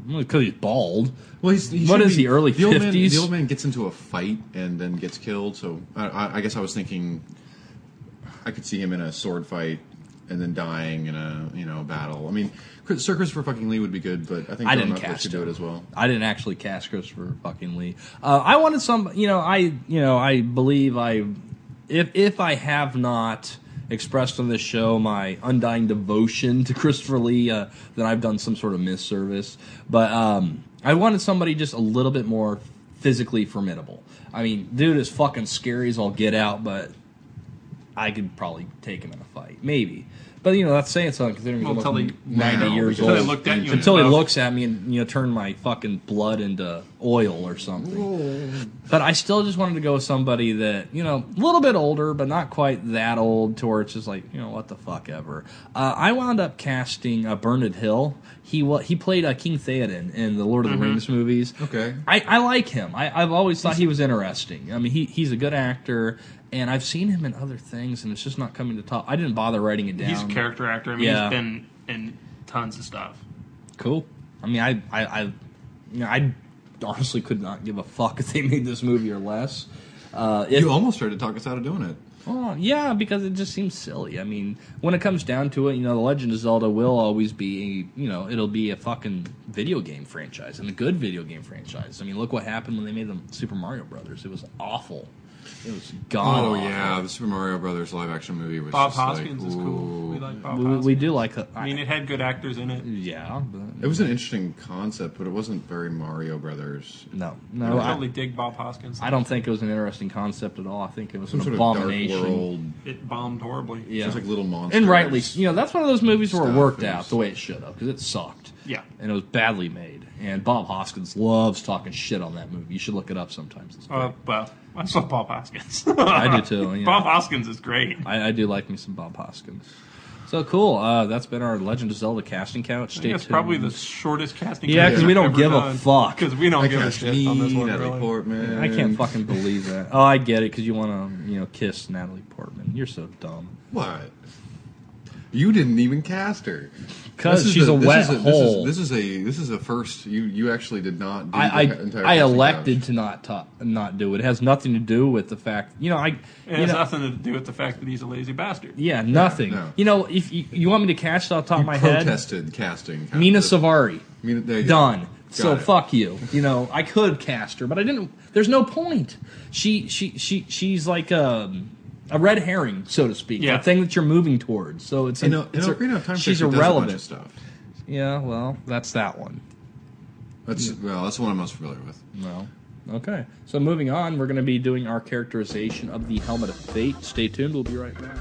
Because he's bald. Well, what is he, early 50s? The old man gets into a fight and then gets killed, so I guess I was thinking I could see him in a sword fight and then dying in a battle. I mean, Sir Christopher fucking Lee would be good, but I think I didn't cast could do it as well. I didn't actually cast Christopher fucking Lee. I wanted some, I believe if I have not expressed on this show my undying devotion to Christopher Lee, then I've done some sort of misservice. But I wanted somebody just a little bit more physically formidable. I mean, dude is fucking scary as all get out, but I could probably take him in a fight, maybe. But that's saying something considering he's almost 90 years old. Until he looks at me and turn my fucking blood into oil or something. Whoa. But I still just wanted to go with somebody that a little bit older, but not quite that old to where it's just like what the fuck ever. I wound up casting Bernard Hill. He played King Theoden in the Lord of the Rings movies. Okay, I like him. I've always thought he was interesting. I mean, he's a good actor. And I've seen him in other things, and it's just not coming to top. I didn't bother writing it down. He's a character actor. I mean, he's been in tons of stuff. Cool. I mean, I honestly could not give a fuck if they made this movie or less. You almost tried to talk us out of doing it. Oh, yeah, because it just seems silly. I mean, when it comes down to it, The Legend of Zelda will always be, it'll be a fucking video game franchise, and a good video game franchise. I mean, look what happened when they made the Super Mario Brothers. It was awful. It was gone. Oh yeah, the Super Mario Brothers live action movie was. Bob just Hoskins is cool. We like Bob Hoskins. We do like that. I mean, it had good actors in it. Yeah, but it was an interesting concept, but it wasn't very Mario Brothers. No. I totally dig Bob Hoskins. I don't think it was an interesting concept at all. I think it was some an sort abomination. Of dark world. It bombed horribly. Yeah, just like little monsters. And rightly, that's one of those movies where it worked out the way it should have because it sucked. Yeah, and it was badly made. And Bob Hoskins loves talking shit on that movie. You should look it up sometimes. Well, I love Bob Hoskins. I do too. Yeah. Bob Hoskins is great. I do like me some Bob Hoskins. So cool. That's been our Legend of Zelda casting couch. Stay tuned. It's probably the shortest casting. Yeah, because we don't give a fuck. Because we don't give a shit on this one. Natalie Portman. I can't fucking believe that. Oh, I get it because you want to, kiss Natalie Portman. You're so dumb. What? You didn't even cast her. Because she's a wet hole. This is a first. You actually did not. Do I elected to not do it. It has nothing to do with the fact. It has nothing to do with the fact that he's a lazy bastard. Yeah, nothing. No. If you want me to cast it off the top of my head, protested casting. Mina Savari. Done. So fuck you. I could cast her, but I didn't. There's no point. She's like a red herring, so to speak. Yeah. The thing that you're moving towards. So it's she's irrelevant. Does a bunch of stuff. Yeah, well, that's that one. That's the one I'm most familiar with. Well, okay. So moving on, we're going to be doing our characterization of the Helmet of Fate. Stay tuned. We'll be right back.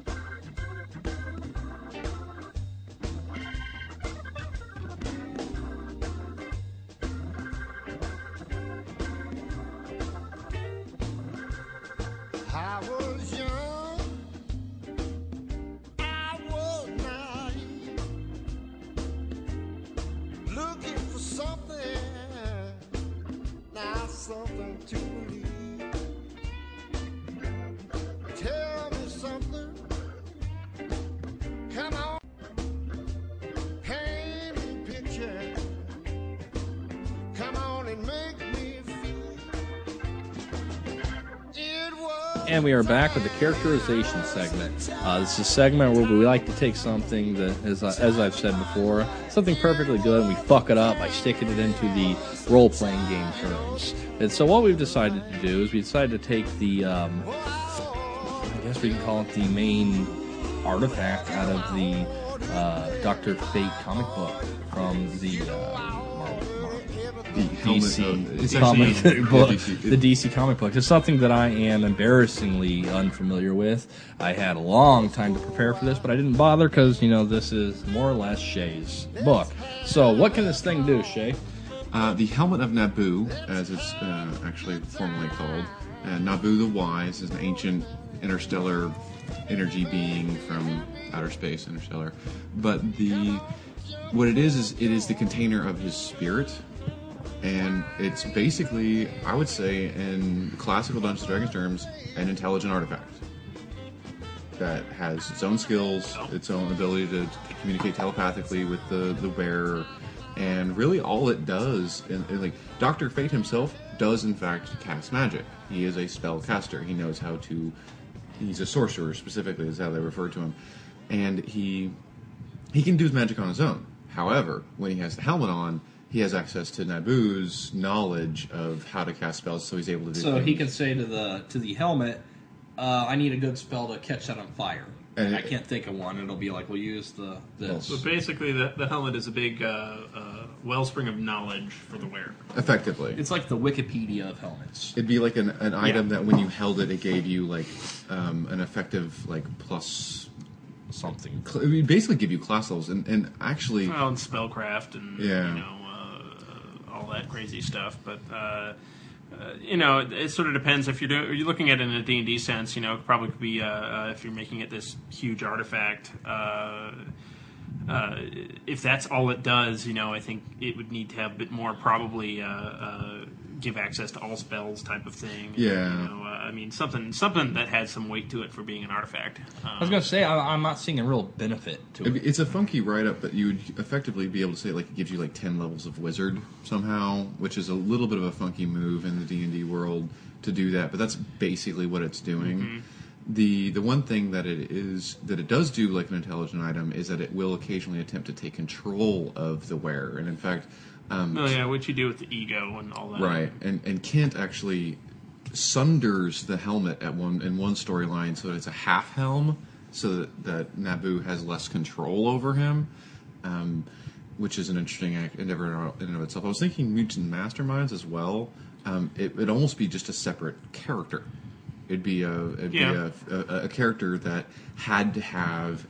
And we are back with the characterization segment. This is a segment where we like to take something that, as I've said before, something perfectly good, and we fuck it up by sticking it into the role-playing game terms. And so what we've decided to do is we decided to take the, I guess we can call it the main artifact out of the Dr. Fate comic book from the DC comic book, the DC comic book. It's something that I am embarrassingly unfamiliar with. I had a long time to prepare for this, but I didn't bother because, this is more or less Shay's book. So what can this thing do, Shay? The Helmet of Naboo, as it's actually formally called. Naboo the Wise is an ancient interstellar energy being from outer space, interstellar. But what it is it is the container of his spirit. And it's basically, I would say, in classical Dungeons & Dragons terms, an intelligent artifact that has its own skills, its own ability to communicate telepathically with the wearer, And really all it does, and like Dr. Fate himself does in fact cast magic. He is a spellcaster. He knows how to, he's a sorcerer specifically is how they refer to him. And he can do his magic on his own. However, when he has the helmet on, he has access to Naboo's knowledge of how to cast spells, so he's able to do So things. he can say to the helmet, I need a good spell to catch that on fire. And I can't think of one. It'll be like, we'll use this. So basically, the helmet is a big wellspring of knowledge for the wearer. Effectively. It's like the Wikipedia of helmets. It'd be like an item that when you held it, it gave you like an effective like plus Something. It would basically give you class levels, and actually, Well, and spellcraft and all that crazy stuff. But it sort of depends if are you looking at it in a D&D sense. It probably could be if you're making it this huge artifact. If that's all it does, I think it would need to have a bit more probably give access to all spells type of thing. Yeah. Something that had some weight to it for being an artifact. I was going to say, I'm not seeing a real benefit to it. it's a funky write-up, but you would effectively be able to say like it gives you like 10 levels of wizard somehow, which is a little bit of a funky move in the D&D world to do that, but that's basically what it's doing. Mm-hmm. The one thing that it does do like an intelligent item is that it will occasionally attempt to take control of the wearer, and in fact, what you do with the ego and all that. right, and Kent actually sunders the helmet in one storyline so that it's a half helm, so that Naboo has less control over him, which is an interesting endeavor in and of itself. I was thinking Mutant Masterminds as well. It'd almost be just a separate character. It'd be a character that had to have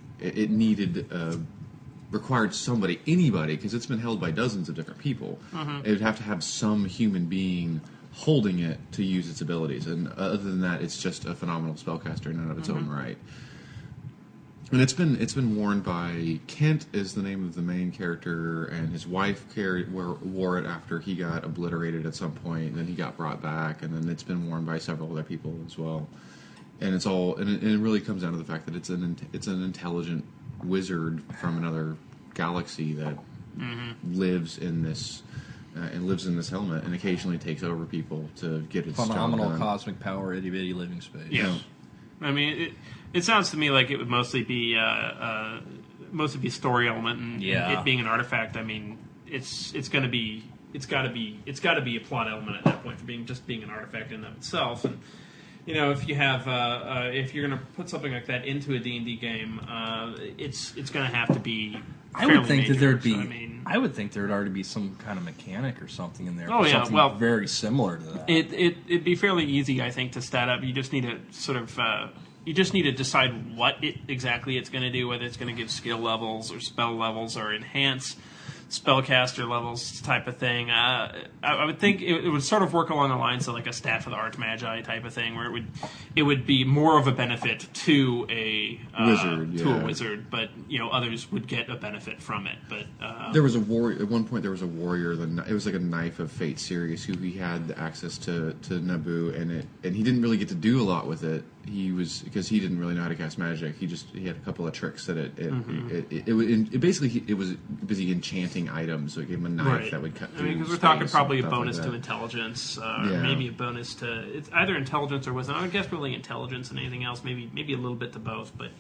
required anybody, because it's been held by dozens of different people. Mm-hmm. It would have to have some human being holding it to use its abilities, and other than that, it's just a phenomenal spellcaster in and of its own right. And it's been worn by Kent is the name of the main character, and his wife wore it after he got obliterated at some point, and then he got brought back, and then it's been worn by several other people as well. And it's all, and it really comes down to the fact that it's an intelligent wizard from another galaxy that lives in this helmet, and occasionally takes over people to get its phenomenal job done. Cosmic power, itty bitty living space. Yeah. I mean, it sounds to me like it would mostly be story element, and it being an artifact. I mean, it's got to be a plot element at that point for being an artifact in and of itself. And if you have if you're going to put something like that into a D&D game, it's going to have to be. I would think major, that there'd be. So, I would think there'd already be some kind of mechanic or something in there. Oh, yeah, something well, very similar to that. It'd be fairly easy, I think, to stat up. You just need to sort of. You just need to decide what exactly it's going to do, whether it's going to give skill levels or spell levels or enhance spellcaster levels type of thing. I would think it would sort of work along the lines of like a Staff of the Archmagi type of thing, where it would be more of a benefit to a wizard, but others would get a benefit from it. But there was a warrior at one point. There was a warrior. It was like a Knife of Fate series who he had access to Naboo, and he didn't really get to do a lot with it. Because he didn't really know how to cast magic. He had a couple of tricks that it basically it was busy enchanting items. So it gave him a knife that would cut through. Because we're talking probably a bonus to intelligence, maybe a bonus to it's either intelligence or wisdom. I would guess really intelligence and anything else. Maybe a little bit to both. But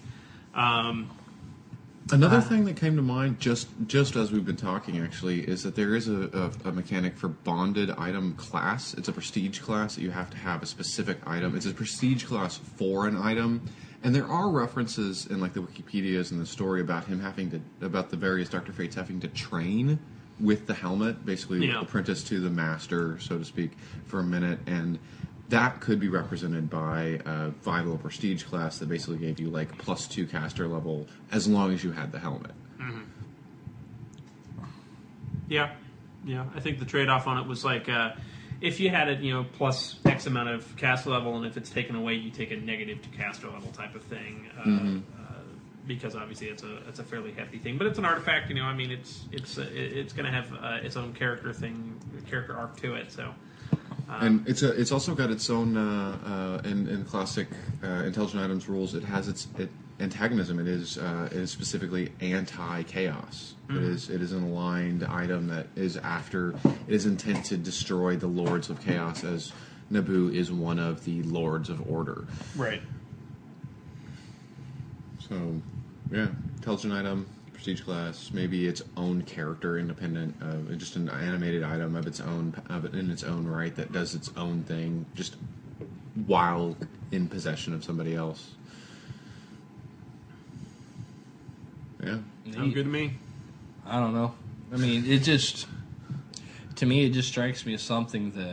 another thing that came to mind just as we've been talking actually is that there is a mechanic for bonded item class. It's a prestige class that you have to have a specific item. It's a prestige class for an item, and there are references in like the Wikipedias and the story about about the various Dr. Fates having to train with the helmet, basically apprentice to the master, so to speak, for a minute, and that could be represented by a vital prestige class that basically gave you like +2 caster level as long as you had the helmet. Mm-hmm. Yeah. I think the trade-off on it was like if you had it, plus X amount of caster level, and if it's taken away, you take a negative to caster level type of thing. Because obviously it's a fairly hefty thing, but it's an artifact. I mean, it's going to have its own character arc to it. So. And it's also got its own in classic intelligent items rules. It has antagonism. It is specifically anti-chaos. Mm. It is an aligned item that is after. It is intent to destroy the Lords of Chaos, as Naboo is one of the Lords of Order. Right. So, yeah, intelligent item, prestige class, maybe its own character, independent, just an animated item of its own, in its own right, that does its own thing, just while in possession of somebody else. Yeah, Sounds good to me. I don't know. I mean, it just, to me, it just strikes me as something that,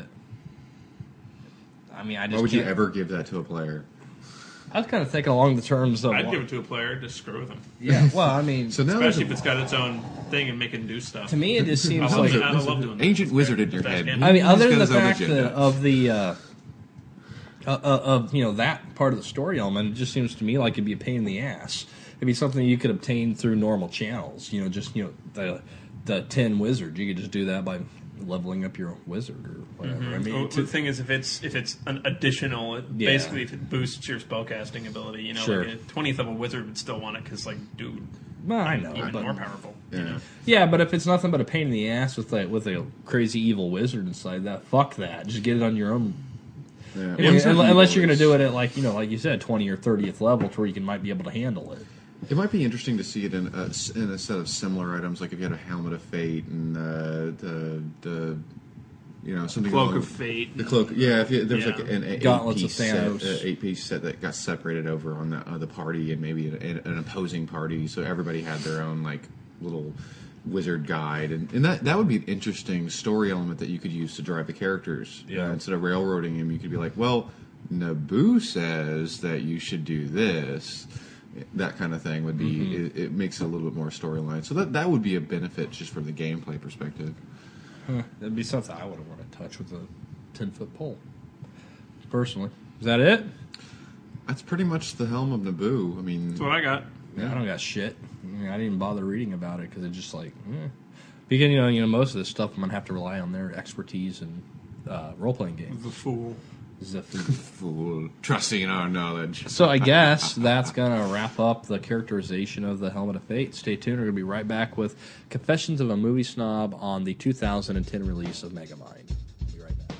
I mean, I just. Why would can't, you ever give that to a player? I was kind of thinking along the terms of. I'd give it to a player, just screw with him. Yeah, well, I mean, So now Especially if it's got its own thing and make it do stuff. to me, it just seems I like. love doing that. ancient wizard in your head. I mean, other than the He's got his own fact agenda. that of the of that part of the story element, it just seems to me like it'd be a pain in the ass. It'd be something you could obtain through normal channels. Just the 10 wizard. You could just do that by leveling up your wizard or whatever. Mm-hmm. I mean, Well, the thing is, if it's an additional, basically, if it boosts your spellcasting ability, Sure. like a 20th level wizard would still want it because, like, dude, well, I know, even but more powerful. Yeah. yeah, but if it's nothing but a pain in the ass with a crazy evil wizard inside that, fuck that. Just get it on your own. Yeah. I mean, unless you're going to do it at like you said, 20 or 30th level, to where you might be able to handle it. It might be interesting to see it in a set of similar items, like if you had a Helmet of Fate and the something Cloak along- of Fate. The cloak, yeah. If there was Yeah. like an Gauntlets of 8-piece set, Thanos. 8-piece set that got separated over on the party and maybe an opposing party, so everybody had their own like little wizard guide, and that would be an interesting story element that you could use to drive the characters. Yeah. Instead of railroading him, you could be like, well, Naboo says that you should do this. That kind of thing would be. It makes it a little bit more storyline. So that would be a benefit just from the gameplay perspective. That'd be something I would want to touch with a 10-foot pole. Personally, is that it? That's pretty much the helm of Naboo. I mean, That's what I got. I don't got shit. I didn't even bother reading about it because it's just like, because most of this stuff I'm gonna have to rely on their expertise in role playing games. The fool. fool, trusting in our knowledge. So I guess that's gonna wrap up the characterization of the Helmet of Fate. Stay tuned. We're gonna be right back with Confessions of a Movie Snob on the 2010 release of Megamind. Be right back.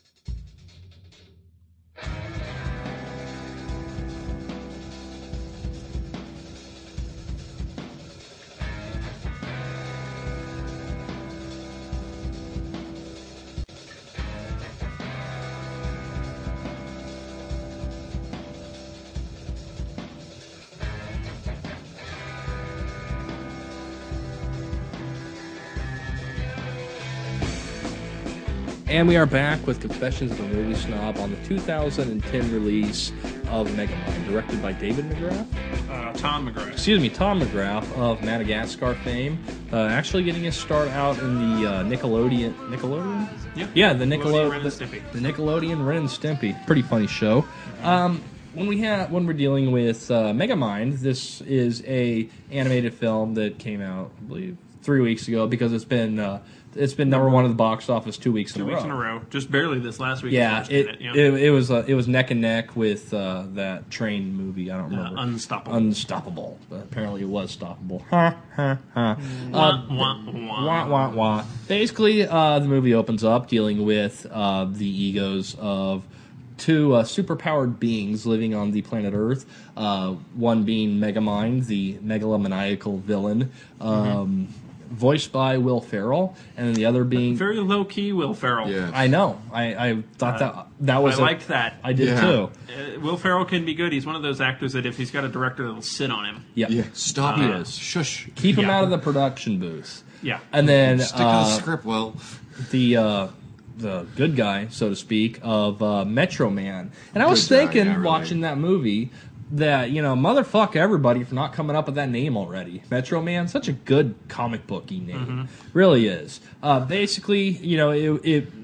And we are back with Confessions of a Movie Snob on the 2010 release of Megamind, directed by David McGrath. Tom McGrath. Excuse me, Tom McGrath of Madagascar fame. Actually getting his start out in the Nickelodeon. Nickelodeon? Yeah, the Ren and Stimpy. The Nickelodeon Ren and Stimpy. Pretty funny show. When we're dealing with Megamind, this is a animated film that came out, I believe, 3 weeks ago because it's been number one at the box office 2 weeks in a row. 2 weeks in a row. Just barely this last week. Yeah, it was neck and neck with that train movie. I don't remember. Unstoppable. Unstoppable. But apparently it was stoppable. Ha ha ha. Wah, wah, wah. Wah wah wah. Basically, the movie opens up dealing with the egos of two superpowered beings living on the planet Earth. One being Megamind, the megalomaniacal villain. Voiced by Will Ferrell, and then the other being Very low key, Will Ferrell. Yeah. I know. I thought that was. I liked that. I did Yeah. too. Will Ferrell can be good. He's one of those actors that if he's got a director that'll sit on him. Yeah. Yeah, stop He it. is. Shush. Keep him Yeah. out of the production booth. Yeah. And then Stick to the script, well. the good guy, so to speak, of Metro Man. And I was Good guy, thinking, yeah, really. watching that movie, that, motherfuck everybody for not coming up with that name already. Metro Man, such a good comic booky name. Really is. Basically,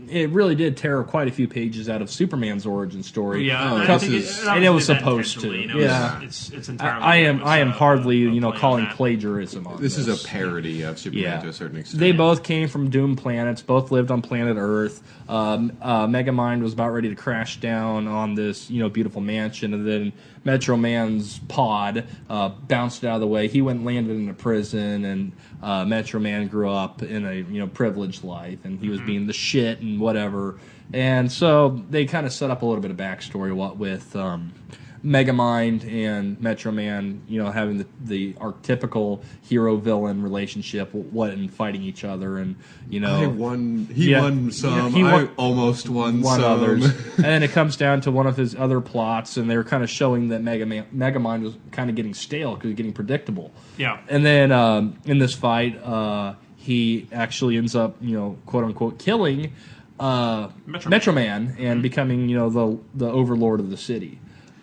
it really did tear quite a few pages out of Superman's origin story. Yeah, and it was supposed to. It's entirely. I am hardly calling plagiarism on this. Is a parody of Superman to a certain extent. They both came from doomed planets. Both lived on planet Earth. Megamind was about ready to crash down on this beautiful mansion, and then Metro Man's pod bounced out of the way. He went and landed in a prison, and Metro Man grew up in a privileged life, and he was being the shit and whatever. And so they kind of set up a little bit of backstory with Megamind and Metro Man, having the archetypical hero-villain relationship, and fighting each other, and I won. He won some. I almost won some. Others. And then it comes down to one of his other plots, and they were kind of showing that Megamind was kind of getting stale because he's getting predictable. Yeah. And then in this fight, he actually ends up, quote unquote, killing Metro Man and becoming, the overlord of the city.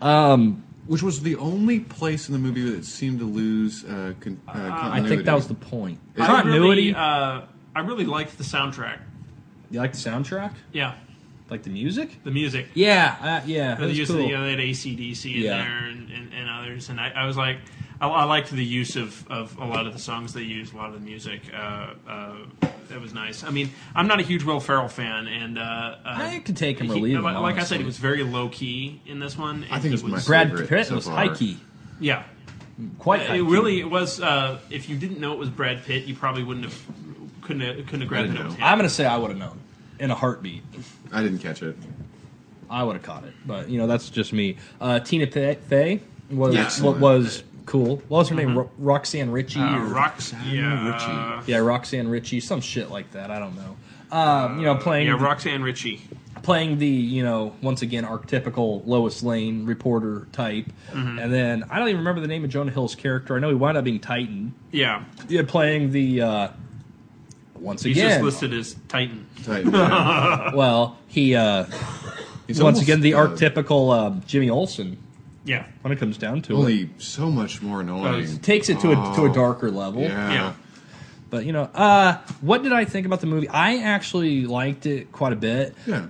Which was the only place in the movie that seemed to lose continuity. I think that was the point. Continuity. I really liked the soundtrack. You like the soundtrack? Yeah. Like the music? The music. Yeah. The use of they had AC/DC in there and others, and I was like, I liked the use of a lot of the songs they used, a lot of the music. That was nice. I mean, I'm not a huge Will Ferrell fan, and I could take him or leave him. Like I said, he was very low key in this one. I think it was my Brad favorite Pitt so was far. high key. Yeah, quite. High it key. really was. If you didn't know it was Brad Pitt, you probably couldn't have grabbed it. I'm going to say I would have known in a heartbeat. I didn't catch it. I would have caught it, but that's just me. Tina Fey was was cool. What was her name? Roxanne Ritchie? Roxanne Ritchie. Yeah, Roxanne Ritchie, some shit like that. I don't know. Playing Roxanne Ritchie, playing the once again archetypical Lois Lane reporter type, and then I don't even remember the name of Jonah Hill's character. I know he wound up being Titan. Yeah, playing the once he's again. just listed as Titan. Yeah. Well, he He's once almost, again the archetypical Jimmy Olsen. Yeah, When it comes down to only so much more annoying. takes it to a darker level. Yeah. But what did I think about the movie? I actually liked it quite a bit. Yeah.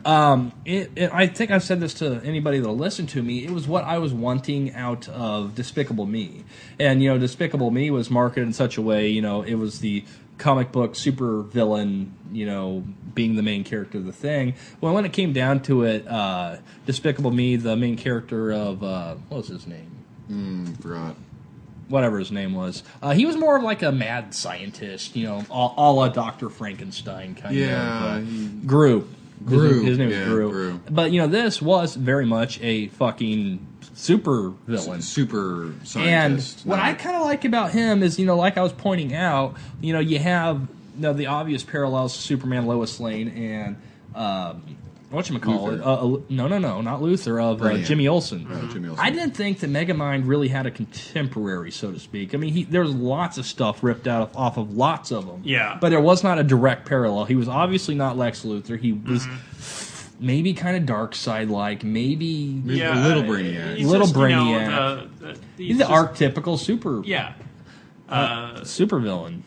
I think I've said this to anybody that'll listen to me. It was what I was wanting out of Despicable Me, and Despicable Me was marketed in such a way. It was the comic book super villain, being the main character of the thing. Well, when it came down to it, Despicable Me, the main character of what was his name? Forgot. Whatever his name was. He was more of like a mad scientist, a la Dr. Frankenstein kind of. Gru. His name was Gru. But, this was very much a fucking super villain. Super scientist. And what I kind of like about him is, like I was pointing out, you have the obvious parallels to Superman, Lois Lane, and whatchamacallit? No, not Luther, of Jimmy Olsen. Jimmy Olsen. I didn't think that Megamind really had a contemporary, so to speak. I mean, there's lots of stuff ripped out off of lots of them. Yeah. But there was not a direct parallel. He was obviously not Lex Luthor. He was maybe kind of dark side-like, maybe a little Brainiac. He's the archetypical super super villain.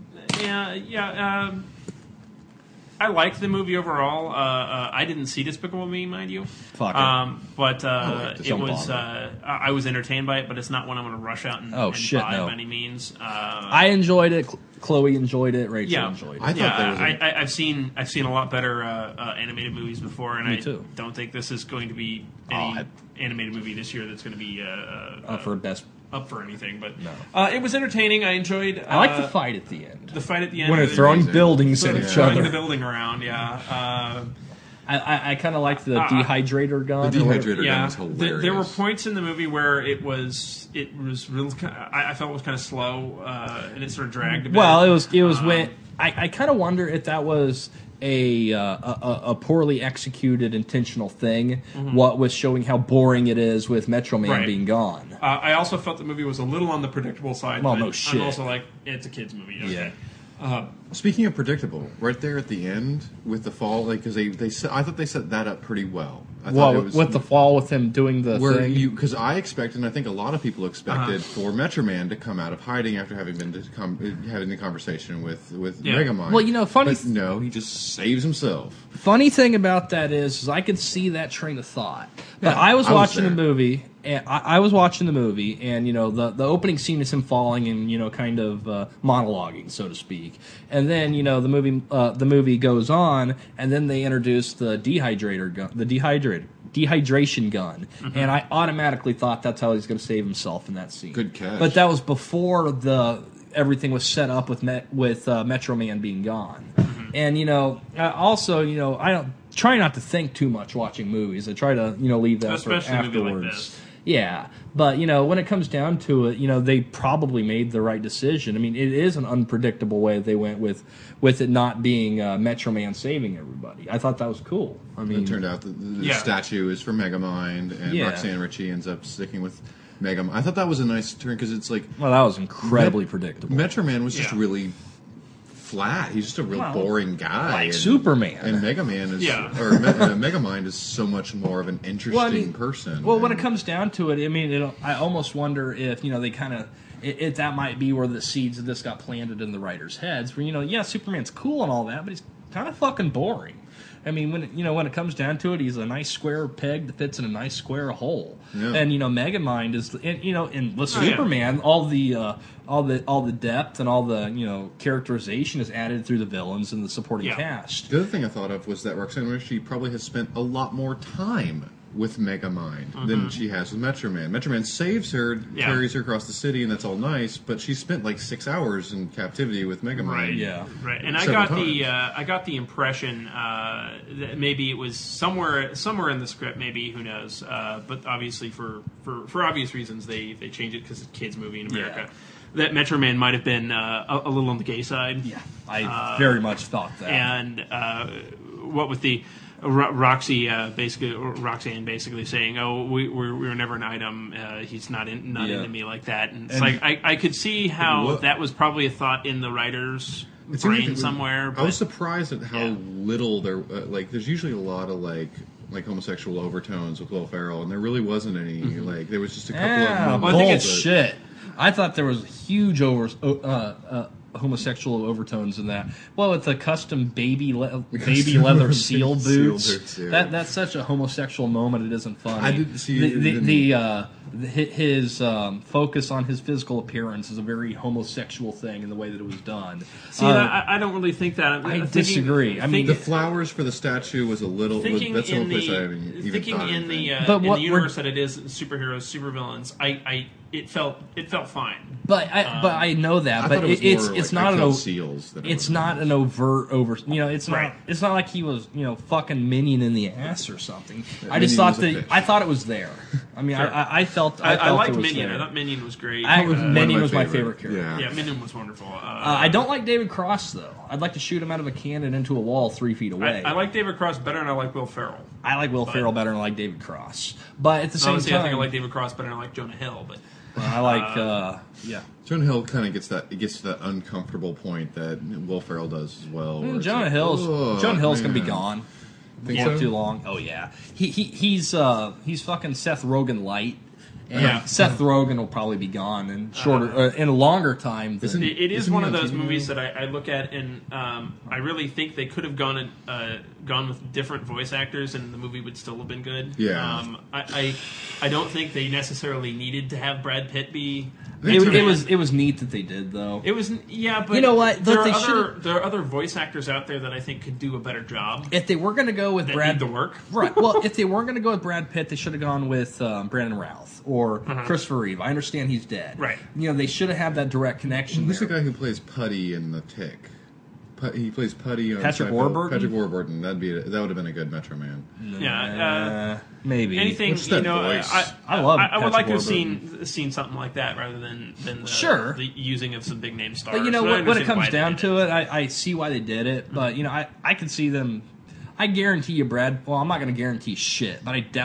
Yeah. I liked the movie overall. I didn't see Despicable Me, mind you. Fuck it. But it was. I was entertained by it, but it's not one I'm going to rush out and buy by any means. I enjoyed it. Chloe enjoyed it. Rachel enjoyed it. I've seen a lot better animated movies before, and too. Don't think this is going to be any animated movie this year that's going to be up for anything, but it was entertaining. I enjoyed. I like the fight at the end. The fight at the end when they're throwing buildings at each other. The building around, yeah. I kind of liked the dehydrator gun. The dehydrator gun was hilarious. There were points in the movie where it was real. I felt it was kind of slow, and it sort of dragged a bit. Well, it was when I kind of wonder if that was a poorly executed intentional thing. What was showing how boring it is with Metro Man being gone. I also felt the movie was a little on the predictable side. Well, no shit. I'm also like, it's a kids movie. Okay. Yeah. Speaking of predictable, right there at the end with the fall, like because I thought they set that up pretty well. I thought it was, with the fall, with him doing the thing, because I expected, and I think a lot of people expected, for Metro Man to come out of hiding after having having the conversation with Megamind. Well, funny. But no, he just saves himself. Funny thing about that is I could see that train of thought. But I was watching the movie, and I was watching the movie, and the opening scene is him falling and kind of monologuing, so to speak. And then the movie goes on, and then they introduce the dehydration gun, and I automatically thought that's how he's going to save himself in that scene. Good catch. But that was before everything was set up with Metro Man being gone. And also I don't try not to think too much watching movies. I try to leave that especially for afterwards. a movie like this. Yeah, but when it comes down to it, they probably made the right decision. I mean, it is an unpredictable way they went with it not being Metro Man saving everybody. I thought that was cool. I mean, it turned out the statue is for Megamind, and Roxanne Ritchie ends up sticking with Megamind. I thought that was a nice turn because it's like, well, that was incredibly predictable. Metro Man was just really flat. He's just a real boring guy, like Superman. And Mega Man is, Megamind is so much more of an interesting person. Well, when it comes down to it, I mean, I almost wonder if they kind of that might be where the seeds of this got planted in the writers' heads. Where Superman's cool and all that, but he's kind of fucking boring. I mean, when it comes down to it, he's a nice square peg that fits in a nice square hole. Yeah. And Megamind is, in Superman, all the depth and all the characterization is added through the villains and the supporting cast. The other thing I thought of was that Roxanne Ritchie probably has spent a lot more time with Megamind than she has with Metro Man. Metro Man saves her, carries her across the city, and that's all nice. But she spent like 6 hours in captivity with Megamind. Right. Yeah. Right. And I got the impression that maybe it was somewhere in the script. Maybe, who knows? But obviously, for obvious reasons, they changed it because it's a kids' movie in America. Yeah. That Metro Man might have been a little on the gay side. Yeah, I very much thought that. And what with the Roxanne basically saying, "Oh, we were never an item. He's not into me like that." And it's like I could see how that was probably a thought in the writer's brain somewhere. I was surprised at how little there. There's usually a lot of like homosexual overtones with Will Ferrell, and there really wasn't any. Like there was just a couple of. Well, I think it's shit. I thought there was huge homosexual overtones in that. Well, with the custom baby leather seal boots, that's such a homosexual moment. It isn't funny. I didn't see his focus on his physical appearance is a very homosexual thing in the way that it was done. See, I don't really think that. I disagree. I mean, the flowers for the statue was a little. That's the only place I haven't even thinking thought in the universe that it is superheroes, supervillains. It felt fine. But I know that. But it's not an overt over. It's not. It's not like he was fucking Minion in the ass or something. I just thought I thought it was there. I mean, sure. I felt I liked Minion. I thought Minion was great. Minion was my favorite character. Yeah, Minion was wonderful. I don't like David Cross though. I'd like to shoot him out of a cannon into a wall 3 feet away. I like David Cross better, and I like Will Ferrell. I like Will Ferrell better, and I like David Cross. But at the same time, I think I like David Cross better, and I like Jonah Hill. But I like Jonah Hill kind of gets to that uncomfortable point that Will Ferrell does as well. Jonah Hill's gonna be gone. Think so? Too long. Oh yeah, he's fucking Seth Rogen light. And Seth Rogen will probably be gone in in a longer time. It is one of those movies that I look at, and I really think they could have gone with different voice actors, and the movie would still have been good. Yeah. I don't think they necessarily needed to have Brad Pitt be. It was neat that they did, though. It was, but you know what? There are other voice actors out there that I think could do a better job. If they were going to go with need the work, right? Well, if they weren't going to go with Brad Pitt, they should have gone with Brandon Routh or Christopher Reeve. I understand he's dead, right? They should have had that direct connection. Who's the guy who plays Putty in The Tick? He plays Putty on Patrick Warburton. Patrick Warburton. That would have been a good Metro Man. Yeah, maybe anything. I love. I would like to have seen something like that rather than the using of some big name stars. But when it comes down to it, I see why they did it. But I can see them. I guarantee you, Brad. Well, I'm not going to guarantee shit, but I doubt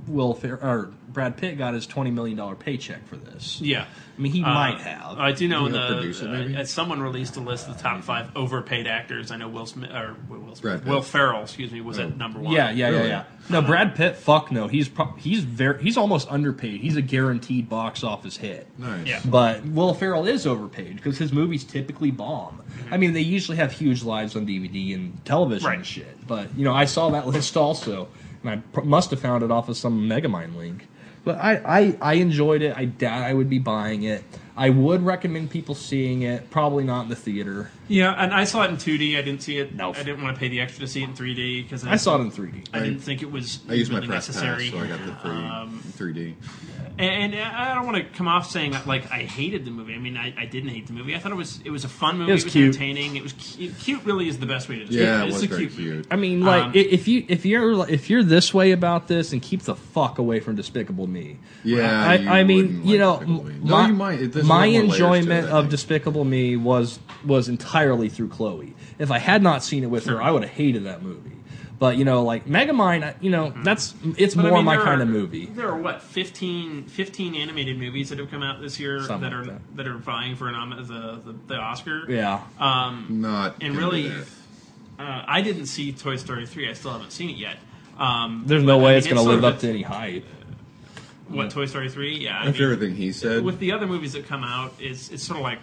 Brad Pitt got his $20 million paycheck for this. Yeah. I mean, he might have. I do know produce it, maybe? someone released a list of the top 5 overpaid actors. I know Will Ferrell, was at number 1. Yeah. No, Brad Pitt, fuck no. He's almost underpaid. He's a guaranteed box office hit. Nice. Yeah. But Will Ferrell is overpaid because his movies typically bomb. Mm-hmm. I mean, they usually have huge lives on DVD and television and shit. But, I saw that list also, and I must have found it off of some Megamind link. But I enjoyed it. I doubt I would be buying it. I would recommend people seeing it. Probably not in the theater. Yeah, and I saw it in 2D. I didn't see it. No. I didn't want to pay the extra to see it in 3D because I saw it in 3D. I didn't think it was I used really my press necessary. pass, so I got the 3D. And I don't want to come off saying that like I hated the movie. I mean, I didn't hate the movie. I thought it was a fun movie. It was cute. Entertaining. It was cute. Really, is the best way to describe Yeah, it. it It's was a very cute movie. cute. I mean, like if you're this way about this, and keep the fuck away from Despicable Me. Yeah, I mean, Despicable Me. No, you might. There's my a lot more layers to enjoyment it, I of think. Despicable Me was entirely through Chloe. If I had not seen it with her, I would have hated that movie. But like Megamind, it's But, more I mean, my there kind are- of movie. There are 15 animated movies that have come out this year Something that like that are vying for the Oscar. Yeah. Not And into really, that. I didn't see Toy Story 3. I still haven't seen it yet. There's no way it's going to sort live of up to any hype. What, Toy Story 3? Yeah. I After mean, everything he said, with the other movies that come out, it's sort of like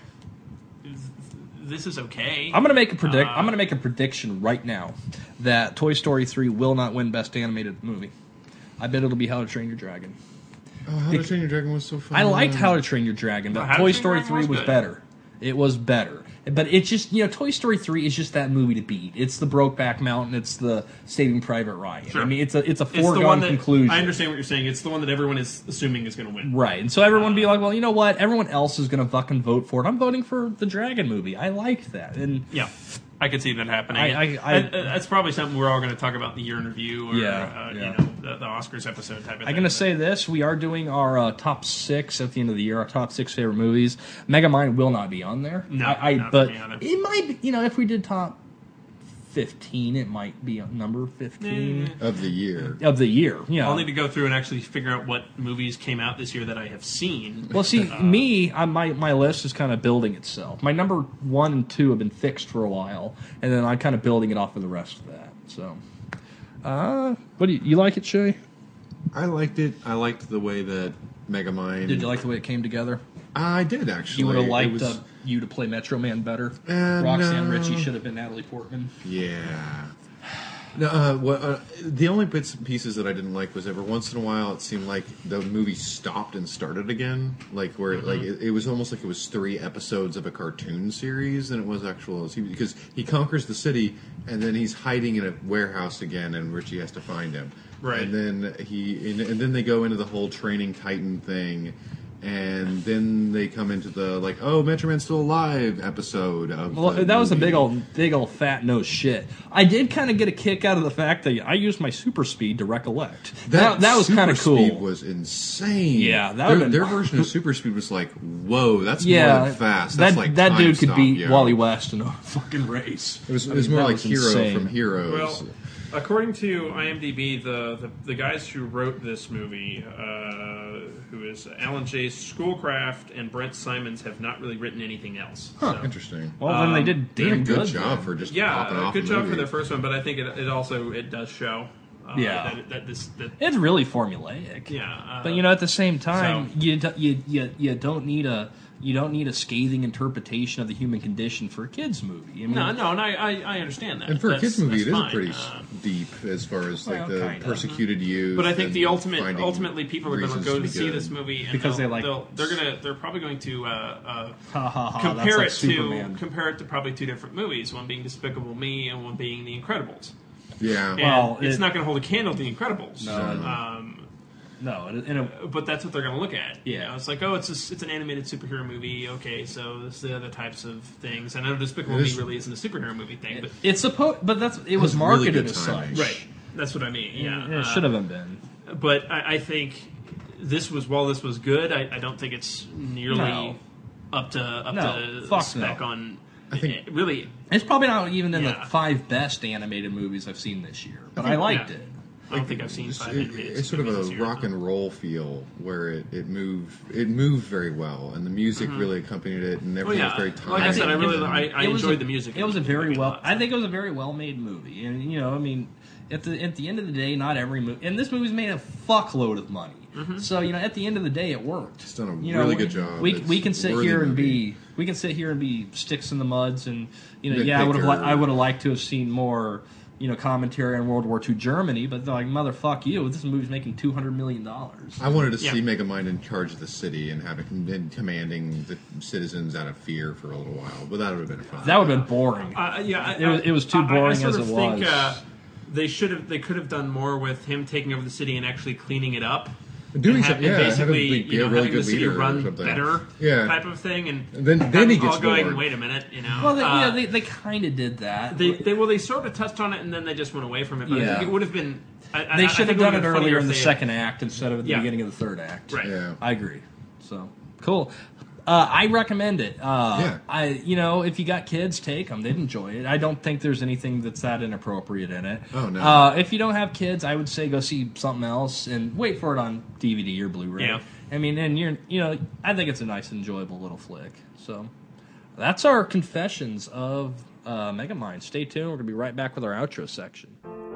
this is okay. I'm going to make a prediction right now that Toy Story 3 will not win Best Animated Movie. I bet it'll be How to Train Your Dragon. oh, How to Train Your Dragon was so fun. I liked How to Train Your Dragon, but How to Toy Train Your Story Dragon 3 was was good. better. It was better. But it's just, Toy Story 3 is just that movie to beat. It's the Brokeback Mountain. It's the Saving Private Ryan. Sure. I mean, it's a It's the foregone one that conclusion. I understand what you're saying. It's the one that everyone is assuming is going to win. Right. And so everyone be like, well, you know what? Everyone else is going to fucking vote for it. I'm voting for the Dragon movie. I liked that. And Yeah, I could see that happening. I- that's probably something we're all going to talk about in the year in review or Yeah. The Oscars episode type of thing. I'm going to say this. We are doing our top 6 at the end of the year, our top 6 favorite movies. Megamind will not be on there. No, not but for me either. it might be, if we did top 15, it might be on number 15 of the year. of the year. Yeah. I'll need to go through and actually figure out what movies came out this year that I have seen. Well, see, my list is kind of building itself. My number 1 and 2 have been fixed for a while, and then I'm kind of building it off of the rest of that. So, what do you like it, Shay? I liked it. I liked the way that Megamind. Did you like the way it came together? I did actually. You would have It liked was- you to play Metro Man better. no. Roxanne Ritchie should have been Natalie Portman. Yeah. No, the only bits and pieces that I didn't like was every once in a while it seemed like the movie stopped and started again, like where it was almost like it was 3 episodes of a cartoon series than it was actual. Because he conquers the city and then he's hiding in a warehouse again, and Richie has to find him. Right. And then and then they go into the whole training Titan thing. And then they come into the Metro Man's still alive episode of. Well, the that was a movie. big old fat nose shit. I did kind of get a kick out of the fact that I used my super speed to recollect. That was kind of Super cool. Speed was insane. Yeah, that would've been- their version of Super Speed was like, whoa, that's Yeah, more than fast. That's like that time dude could stop, beat yo. Wally West in a fucking race. It was I mean, more that like was Hero insane. from Heroes. Well, according to IMDb, the guys who wrote this movie, who is Alan J. Schoolcraft and Brent Simons, have not really written anything else. Huh, So, interesting. Well, then they did Did a damn good good. job then. for just popping yeah, off good the job movie. for their first one, but I think it also does show. Yeah. that It's really formulaic. yeah. But at the same time, so- you don't need a scathing interpretation of the human condition for a kids movie. I mean, no, and I understand that. And for a kids movie, it is fine. pretty deep as far as Well, the kinda. persecuted youth. But I think and the finding ultimately people are going to reasons go be to see good. this movie and Because they like- they're probably going to ha ha ha. compare that's it like to Superman. compare it to probably 2 different movies, one being Despicable Me and one being The Incredibles. Yeah. And Well, it's it- not going to hold a candle to The Incredibles. No. No, But that's what they're going to look at. Yeah. It's like, it's an animated superhero movie. Okay, so this is the other types of things. And I know Despicable It Me is- really isn't a superhero movie thing, but it's supposed, but it was was really marketed good as timing. such. right, that's what I mean. Yeah, It should have been. But I think while this was good, I don't think it's nearly No. up to No, fuck spec no. on. I think- really, It's probably not even in Yeah. the 5 best animated movies I've seen this year, but I liked Yeah. it. I don't think I've seen 5 animated. It's sort of a rock and roll feel where it moved very well, and the music really accompanied it, and everything was very tight. Like I said, I enjoyed the music. It was a very well. I think it was a very well made movie, and I mean, at the end of the day, not every movie, and this movie's made a fuckload of money. So at the end of the day, it worked. It's done a really good job. We can sit here and be sticks in the muds, and I would have liked to have seen more commentary on World War II Germany, but they're like, motherfuck you, this movie's making $200 million. I wanted to see Megamind in charge of the city and commanding the citizens out of fear for a little while, but that would have been fun. That would have been boring. It was too boring as it was. They could have done more with him taking over the city and actually cleaning it up. Doing something, basically, having having the city run better, type of thing, and then he gets going. bored. Wait a minute, Well, they kind of did that. They sort of touched on it, and then they just went away from it. But I think it would have been. They should have done it earlier in the second act instead of at the beginning of the third act. Right. Yeah. I agree. So cool. I recommend it. If you got kids, take them. They'd enjoy it. I don't think there's anything that's that inappropriate in it. Oh no. If you don't have kids, I would say go see something else and wait for it on DVD or Blu-ray. Yeah. I mean, and I think it's a nice, enjoyable little flick. So that's our confessions of Megamind. Stay tuned. We're gonna be right back with our outro section.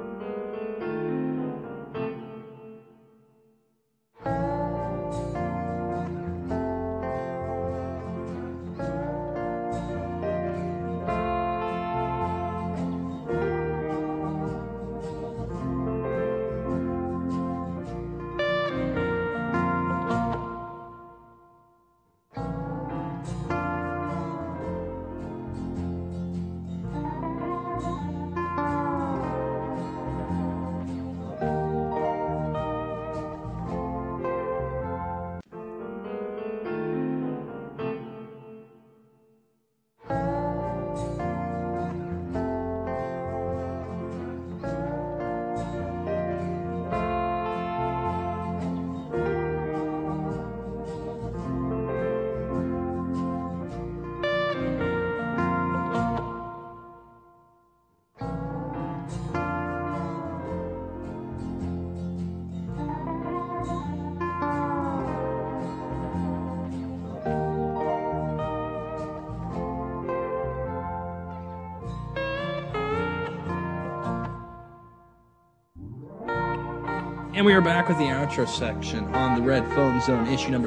And we are back with the outro section on the Red Phone Zone, issue number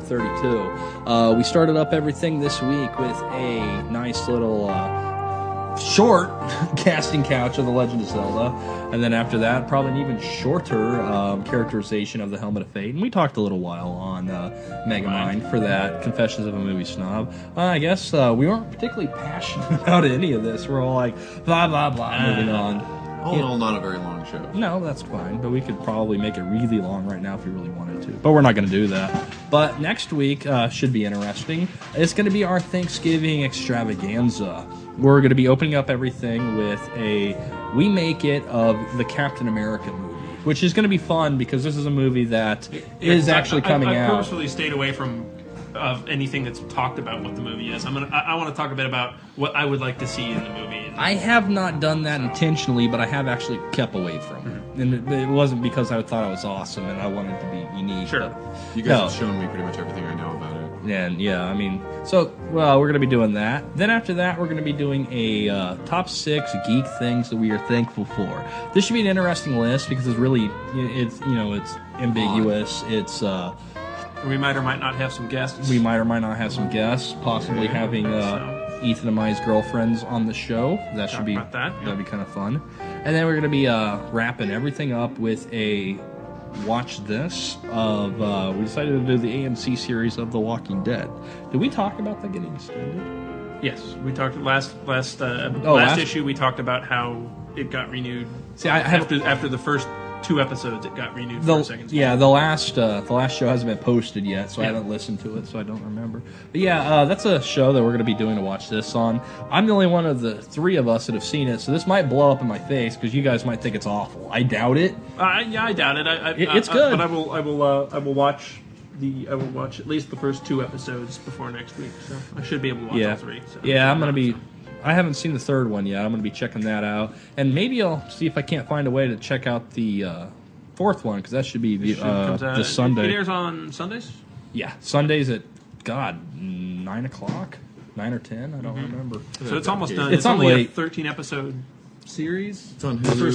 32. We started up everything this week with a nice little short casting couch of The Legend of Zelda. And then after that, probably an even shorter characterization of the Helmet of Fate. And we talked a little while on Megamind for that, Confessions of a Movie Snob. I guess we weren't particularly passionate about any of this. We're all like, blah, blah, blah, moving on. All in all, not a very long show. No, that's fine. But we could probably make it really long right now if we really wanted to. But we're not going to do that. But next week should be interesting. It's going to be our Thanksgiving extravaganza. We're going to be opening up everything with a remake it of the Captain America movie, which is going to be fun because this is a movie that is actually coming out. I purposely stayed away from anything that's talked about what the movie is. I want to talk a bit about what I would like to see in the movie. I have not done that intentionally, but I have actually kept away from it. And it wasn't because I thought it was awesome and I wanted to be unique. Sure. You guys have shown me pretty much everything I know about it. And we're going to be doing that. Then after that, we're going to be doing a top 6 geek things that we are thankful for. This should be an interesting list because it's really, it's ambiguous. It's we might or might not have some guests. We might or might not have some guests, possibly having Ethan and Mai's girlfriends on the show. That should be that'd be kind of fun. And then we're going to be wrapping everything up with a watch this of we decided to do the AMC series of The Walking Dead. Did we talk about that getting extended? Yes, we talked last issue. We talked about how it got renewed. See, after the first 2 episodes, it got renewed for a second. Yeah, the last show hasn't been posted yet, so I haven't listened to it, so I don't remember. But yeah, that's a show that we're going to be doing to watch this on. I'm the only one of the 3 of us that have seen it, so this might blow up in my face because you guys might think it's awful. I doubt it. I doubt it. It's good, but I will watch at least the first 2 episodes before next week, so I should be able to watch all 3. So. Yeah, I'm going to be. I haven't seen the 3rd one yet. I'm going to be checking that out, and maybe I'll see if I can't find a way to check out the fourth one because that should be this Sunday. It airs on Sundays. Yeah, Sundays at 9 o'clock, 9 or 10. I don't remember. So it's almost done. It's only late. a 13 episode series. It's on Hulu.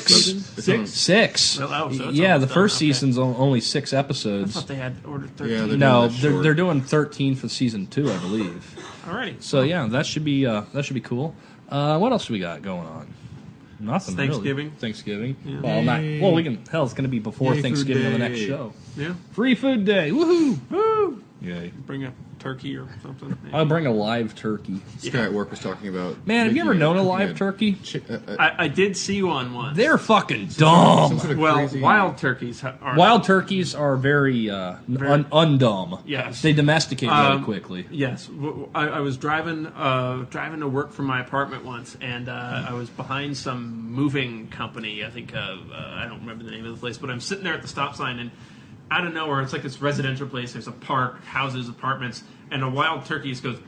Six. Oh, so it's yeah, almost the first done. Okay. season's only 6 I episodes. thought they had ordered 13. Yeah, they're No, doing that short. they're doing 13 for season 2, I believe. Alrighty. So yeah, that should be cool. What else do we got going on? Nothing. Thanksgiving. Really. Thanksgiving. Yeah. Well, not. Well, we can. Hell, it's going to be before Yay, Thanksgiving food on the next day. show. Yeah. Free food day. Woohoo! Woo! Yay! Bring a turkey or something. Yeah. I'll bring a live turkey. This guy at work was talking about. Man, have you ever making known a cooking live turkey? I did see one once. They're fucking dumb. some sort of Well, crazy- wild turkeys are Wild turkeys are very undumb. Yes. They domesticate very quickly. Yes, I was driving to work from my apartment once, and I was behind some moving company. I think I don't remember the name of the place, but I'm sitting there at the stop sign, and out of nowhere, it's like this residential place. There's a park, houses, apartments, and a wild turkey just goes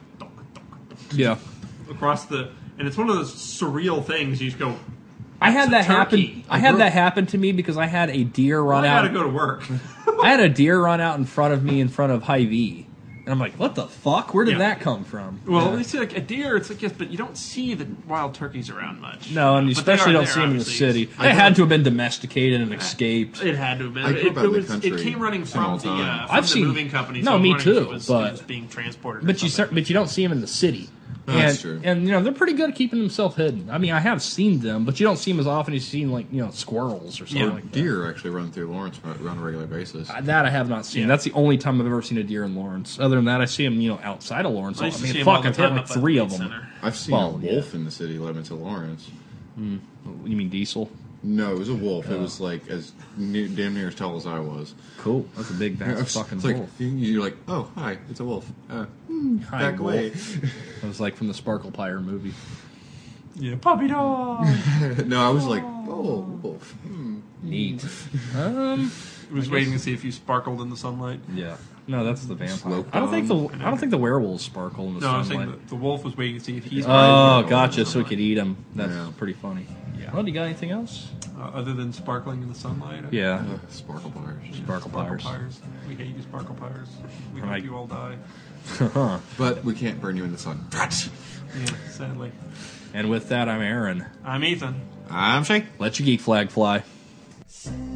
Yeah. across the. And it's one of those surreal things. You just go. I had that turkey. happen. I had that happen to me because I had a deer run I out. gotta go to work. I had a deer run out in front of me in front of Hy-Vee. And I'm like, what the fuck? Where did Yeah. that come from? Well, it's like a deer. It's like yes, but you don't see the wild turkeys around much. No, and you But they especially are don't there, see them in the obviously. city. They had to have been domesticated and escaped. It had to have been. I grew up out in the country It came running from all the the time. from I've the seen- moving company. no, so I'm me wondering if too, It was but- being transported. or But something. you don't see them in the city. That's true. And they're pretty good at keeping themselves hidden. I mean, I have seen them, but you don't see them as often as you've seen squirrels or something Yeah. like that. Deer actually run through Lawrence on a regular basis. That I have not seen. Yeah. That's the only time I've ever seen a deer in Lawrence. Other than that, I see them, outside of Lawrence. I used to see mean, 'em all fuck, the I've hit time like up at the 3 of Meat them. Center. I've seen Well, a wolf in the city limits of Lawrence. You mean Diesel? No, it was a wolf. It was like damn near as tall as I was. Cool. That's a big, that's a fucking It's like, wolf. you're like, oh, hi, it's a wolf. Hi, Back away. It was like from the Sparkle Pyre movie. Yeah, puppy dog. No, I was like, oh, wolf. Neat. I was waiting to see if you sparkled in the sunlight. Yeah. No, that's the vampire. Slope I don't think the werewolves sparkle in the No, I was sunlight. saying the wolf was waiting to see if he's Oh, gotcha. So we could eat them. That's Yeah. pretty funny. Yeah. Well, do you got anything else? other than sparkling in the sunlight. Yeah. Sparkle bars. Sparkle Pyres. We hate you, Sparkle Pyres. We Right. hope you all die. But we can't burn you in the sun. Yeah, sadly. And with that, I'm Aaron. I'm Ethan. I'm Shay. Let your geek flag fly. Say